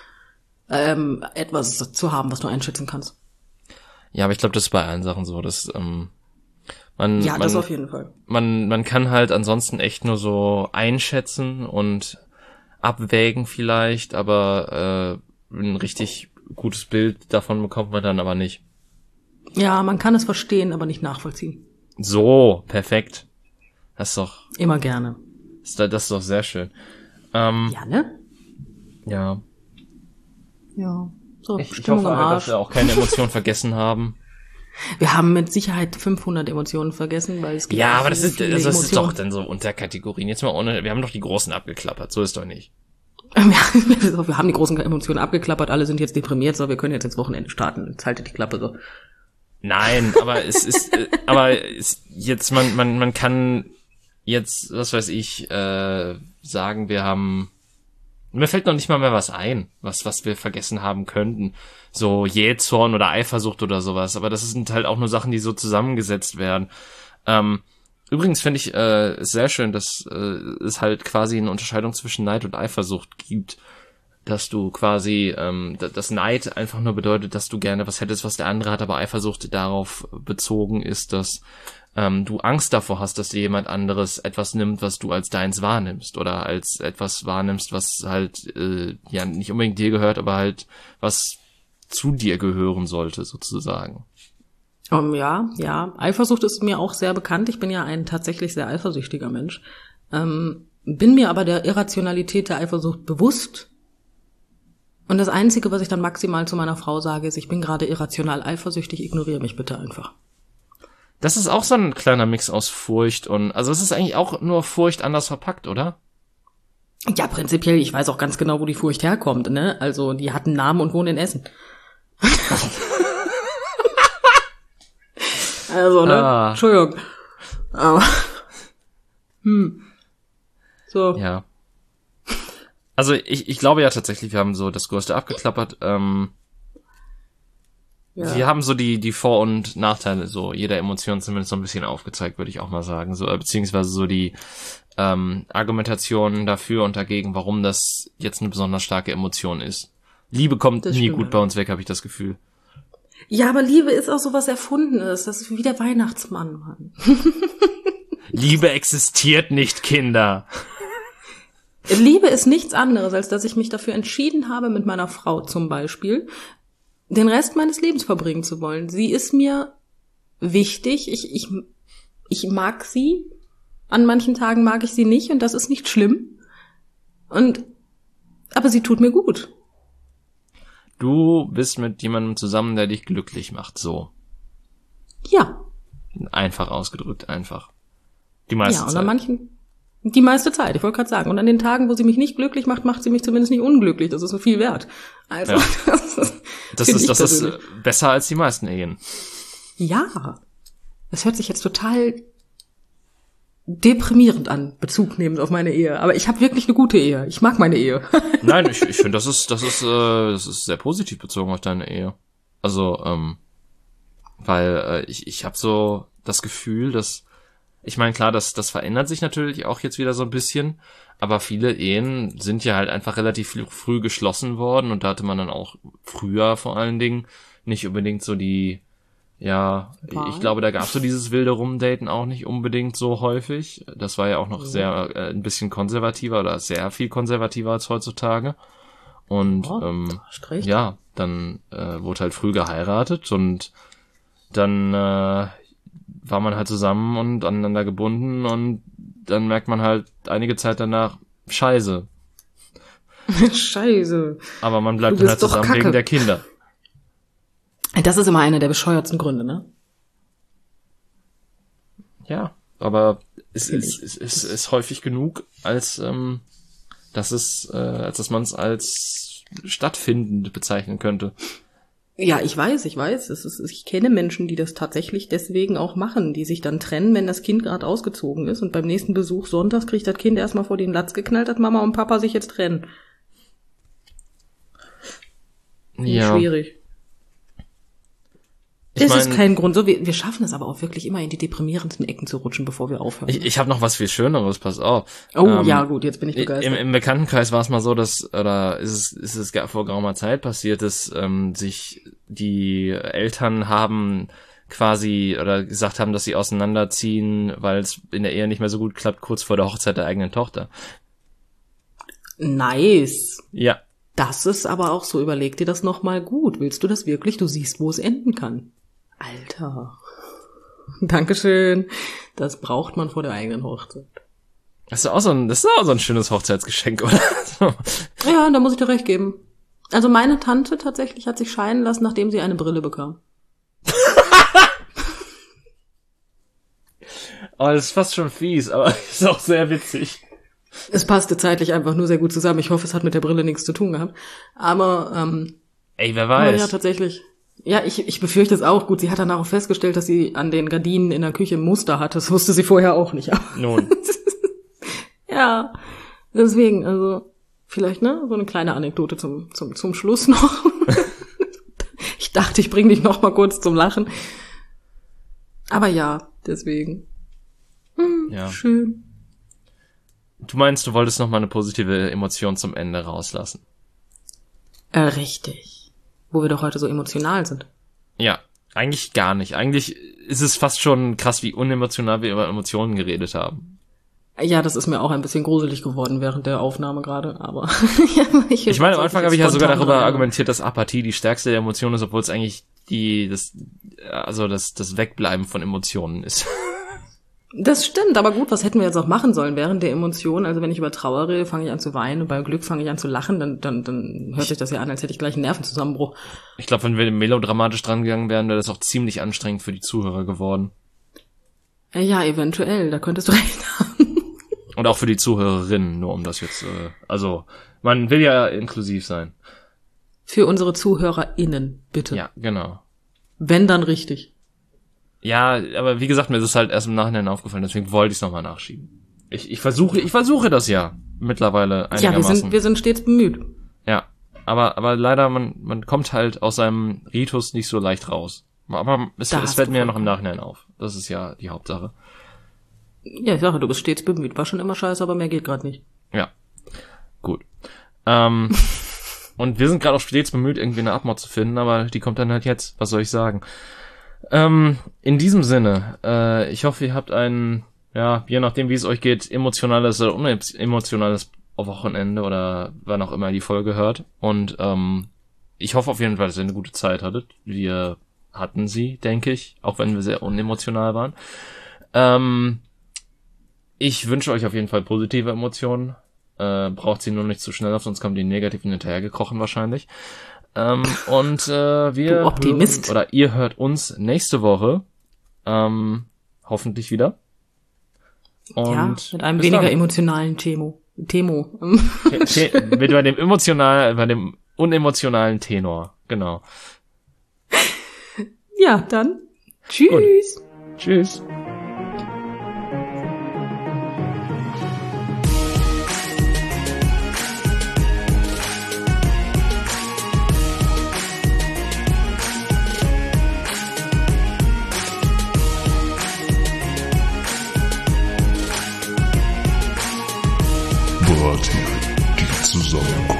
ähm, etwas zu haben, was du einschätzen kannst. Ja, aber ich glaube, das ist bei allen Sachen so, dass ähm, man, Ja, man, das auf jeden Fall. Man, man kann halt ansonsten echt nur so einschätzen und abwägen vielleicht, aber äh, ein richtig gutes Bild davon bekommt man dann aber nicht. Ja, man kann es verstehen, aber nicht nachvollziehen. So, perfekt. Das ist doch, Immer gerne. das, das ist doch sehr schön. Ähm, Ja, ne? ja. Ja. So, Ich, ich Stimmung hoffe am halt, Arsch. dass wir auch keine Emotionen vergessen haben. Wir haben mit Sicherheit fünfhundert Emotionen vergessen, weil es gibt Ja, so aber das ist, viele also das ist doch Emotionen. dann so Unterkategorien. Jetzt mal ohne, wir haben doch die großen abgeklappert, so ist doch nicht. Wir haben die großen Emotionen abgeklappert, alle sind jetzt deprimiert, so, wir können jetzt ins Wochenende starten. Jetzt haltet die Klappe so. Nein, aber es ist, äh, aber es, jetzt, man, man, man kann jetzt, was weiß ich, äh, sagen, wir haben, mir fällt noch nicht mal mehr was ein, was, was wir vergessen haben könnten. So Jähzorn oder Eifersucht oder sowas, aber das sind halt auch nur Sachen, die so zusammengesetzt werden. Ähm, übrigens finde ich äh, sehr schön, dass äh, es halt quasi eine Unterscheidung zwischen Neid und Eifersucht gibt. Dass du quasi, ähm, das Neid einfach nur bedeutet, dass du gerne was hättest, was der andere hat, aber Eifersucht darauf bezogen ist, dass ähm, du Angst davor hast, dass dir jemand anderes etwas nimmt, was du als deins wahrnimmst oder als etwas wahrnimmst, was halt äh, ja nicht unbedingt dir gehört, aber halt was zu dir gehören sollte, sozusagen. Um, ja, ja. Eifersucht ist mir auch sehr bekannt. Ich bin ja ein tatsächlich sehr eifersüchtiger Mensch. Ähm, bin mir aber der Irrationalität der Eifersucht bewusst. Und das Einzige, was ich dann maximal zu meiner Frau sage, ist, ich bin gerade irrational eifersüchtig, ignoriere mich bitte einfach. Das ist auch so ein kleiner Mix aus Furcht und, also es ist eigentlich auch nur Furcht anders verpackt, oder? Ja, prinzipiell, ich weiß auch ganz genau, wo die Furcht herkommt, ne? Also, die hat einen Namen und wohnt in Essen. Also, ne? Ah. Entschuldigung. Aber, hm. So. Ja. Also ich, ich glaube ja tatsächlich, wir haben so das Größte abgeklappert. Ähm, Ja. Wir haben so die die Vor- und Nachteile so jeder Emotion zumindest so ein bisschen aufgezeigt, würde ich auch mal sagen. So, beziehungsweise so die ähm, Argumentationen dafür und dagegen, warum das jetzt eine besonders starke Emotion ist. Liebe kommt Das nie stimmt, gut ja. bei uns weg, habe ich das Gefühl. Ja, aber Liebe ist auch sowas Erfundenes. Das ist wie der Weihnachtsmann, Mann. Liebe existiert nicht, Kinder. Liebe ist nichts anderes, als dass ich mich dafür entschieden habe, mit meiner Frau zum Beispiel, den Rest meines Lebens verbringen zu wollen. Sie ist mir wichtig. Ich, ich, ich mag sie. An manchen Tagen mag ich sie nicht und das ist nicht schlimm. Und, aber sie tut mir gut. Du bist mit jemandem zusammen, der dich glücklich macht, so. Ja. Einfach ausgedrückt, einfach. Die meiste Ja, und Zeit. an manchen, die meiste Zeit, ich wollte gerade sagen. Und an den Tagen, wo sie mich nicht glücklich macht, macht sie mich zumindest nicht unglücklich. Das ist so viel wert. Also, Ja. das ist, Das find ist, ich das ist persönlich. äh, besser als die meisten Ehen. Ja. Das hört sich jetzt total deprimierend an, Bezug nehmend auf meine Ehe. Aber ich habe wirklich eine gute Ehe. Ich mag meine Ehe. Nein, ich, ich finde, das ist, das ist, äh, das ist sehr positiv bezogen auf deine Ehe. Also, ähm, weil äh, ich, ich habe so das Gefühl, dass, ich meine, klar, das, das verändert sich natürlich auch jetzt wieder so ein bisschen, aber viele Ehen sind ja halt einfach relativ früh geschlossen worden und da hatte man dann auch früher vor allen Dingen nicht unbedingt so die, ja, Wahl. ich glaube, da gab es so dieses wilde Rumdaten auch nicht unbedingt so häufig. Das war ja auch noch sehr, äh, ein bisschen konservativer oder sehr viel konservativer als heutzutage. Und Oh, ähm, hast recht. ja, dann äh, wurde halt früh geheiratet und dann äh, war man halt zusammen und aneinander gebunden und dann merkt man halt einige Zeit danach, scheiße. Scheiße. Aber man bleibt Du dann bist halt doch zusammen Kacke. wegen der Kinder. Das ist immer einer der bescheuertsten Gründe, ne? Ja, aber es Finde ist, ich. es ist, es ist häufig genug, als ähm, dass es, äh, als dass man es als stattfindend bezeichnen könnte. Ja, ich weiß, ich weiß. Es ist, ich kenne Menschen, die das tatsächlich deswegen auch machen, die sich dann trennen, wenn das Kind gerade ausgezogen ist und beim nächsten Besuch sonntags kriegt das Kind erstmal vor den Latz geknallt, dass Mama und Papa sich jetzt trennen. Finde ich Ja, schwierig. Ich es mein, ist kein Grund. So, wir, wir schaffen es aber auch wirklich immer in die deprimierendsten Ecken zu rutschen, bevor wir aufhören. Ich, ich habe noch was viel Schöneres, pass auf. Oh ähm, ja, gut, jetzt bin ich begeistert. Im, im Bekanntenkreis war es mal so, dass, oder ist es, ist es gar vor geraumer Zeit passiert, dass ähm, sich die Eltern haben quasi oder gesagt haben, dass sie auseinanderziehen, weil es in der Ehe nicht mehr so gut klappt, kurz vor der Hochzeit der eigenen Tochter. Nice. Ja. Das ist aber auch so, überleg dir das nochmal gut. Willst du das wirklich? Du siehst, wo es enden kann. Alter. Dankeschön. Das braucht man vor der eigenen Hochzeit. Das ist auch so ein, das ist auch so ein schönes Hochzeitsgeschenk, oder? Ja, da muss ich dir recht geben. Also meine Tante tatsächlich hat sich scheiden lassen, nachdem sie eine Brille bekam. Oh, das ist fast schon fies, aber ist auch sehr witzig. Es passte zeitlich einfach nur sehr gut zusammen. Ich hoffe, es hat mit der Brille nichts zu tun gehabt. Aber, ähm... Ey, wer weiß. Ja, tatsächlich. Ja, ich, ich befürchte es auch. Gut, sie hat danach auch festgestellt, dass sie an den Gardinen in der Küche ein Muster hat. Das wusste sie vorher auch nicht. Nun. Ja, deswegen, also, vielleicht, ne, so eine kleine Anekdote zum, zum, zum Schluss noch. Ich dachte, ich bringe dich noch mal kurz zum Lachen. Aber ja, deswegen. Hm, ja. Schön. Du meinst, du wolltest noch mal eine positive Emotion zum Ende rauslassen? Äh, richtig. Wo wir doch heute so emotional sind. Ja, eigentlich gar nicht. Eigentlich ist es fast schon krass, wie unemotional wir über Emotionen geredet haben. Ja, das ist mir auch ein bisschen gruselig geworden während der Aufnahme gerade, aber ich, ich meine, am Anfang habe ich ja sogar darüber argumentiert, dass Apathie die stärkste der Emotionen ist, obwohl es eigentlich die das also das das Wegbleiben von Emotionen ist. Das stimmt, aber gut, was hätten wir jetzt auch machen sollen während der Emotionen? Also wenn ich über Trauer rede, fange ich an zu weinen und bei Glück fange ich an zu lachen, dann dann dann hört sich das ja an, als hätte ich gleich einen Nervenzusammenbruch. Ich glaube, wenn wir melodramatisch dran gegangen wären, wäre das auch ziemlich anstrengend für die Zuhörer geworden. Ja, eventuell, da könntest du recht haben. Und auch für die Zuhörerinnen, nur um das jetzt, äh, also man will ja inklusiv sein. Für unsere ZuhörerInnen, bitte. Ja, genau. Wenn, dann richtig. Ja, aber wie gesagt, mir ist es halt erst im Nachhinein aufgefallen, deswegen wollte ich es nochmal nachschieben. Ich, ich versuche, ich versuche das ja mittlerweile einigermaßen. Ja, wir sind, wir sind stets bemüht. Ja, aber, aber leider, man, man kommt halt aus seinem Ritus nicht so leicht raus. Aber es, es fällt mir ja noch im Nachhinein auf. Das ist ja die Hauptsache. Ja, ich sage, du bist stets bemüht. War schon immer scheiße, aber mehr geht gerade nicht. Ja, gut. Ähm, und wir sind gerade auch stets bemüht, irgendwie eine Abmord zu finden, aber die kommt dann halt jetzt. Was soll ich sagen? Ähm, in diesem Sinne, äh, ich hoffe, ihr habt ein, ja, je nachdem, wie es euch geht, emotionales oder unemotionales Wochenende oder wann auch immer ihr die Folge hört. Und ähm, ich hoffe auf jeden Fall, dass ihr eine gute Zeit hattet. Wir hatten sie, denke ich, auch wenn wir sehr unemotional waren. Ähm, ich wünsche euch auf jeden Fall positive Emotionen. Äh, braucht sie nur nicht zu schnell auf, sonst kommen die negativen hinterhergekrochen wahrscheinlich. Ähm, und äh, wir du Optimist. Hören, oder ihr hört uns nächste Woche ähm, hoffentlich wieder. Und ja, mit einem weniger dann. emotionalen Temo. Temo. Te- te- mit bei dem emotional, bei dem unemotionalen Tenor, genau. Ja, dann tschüss. Gut. Tschüss. Die Zusammenkunft.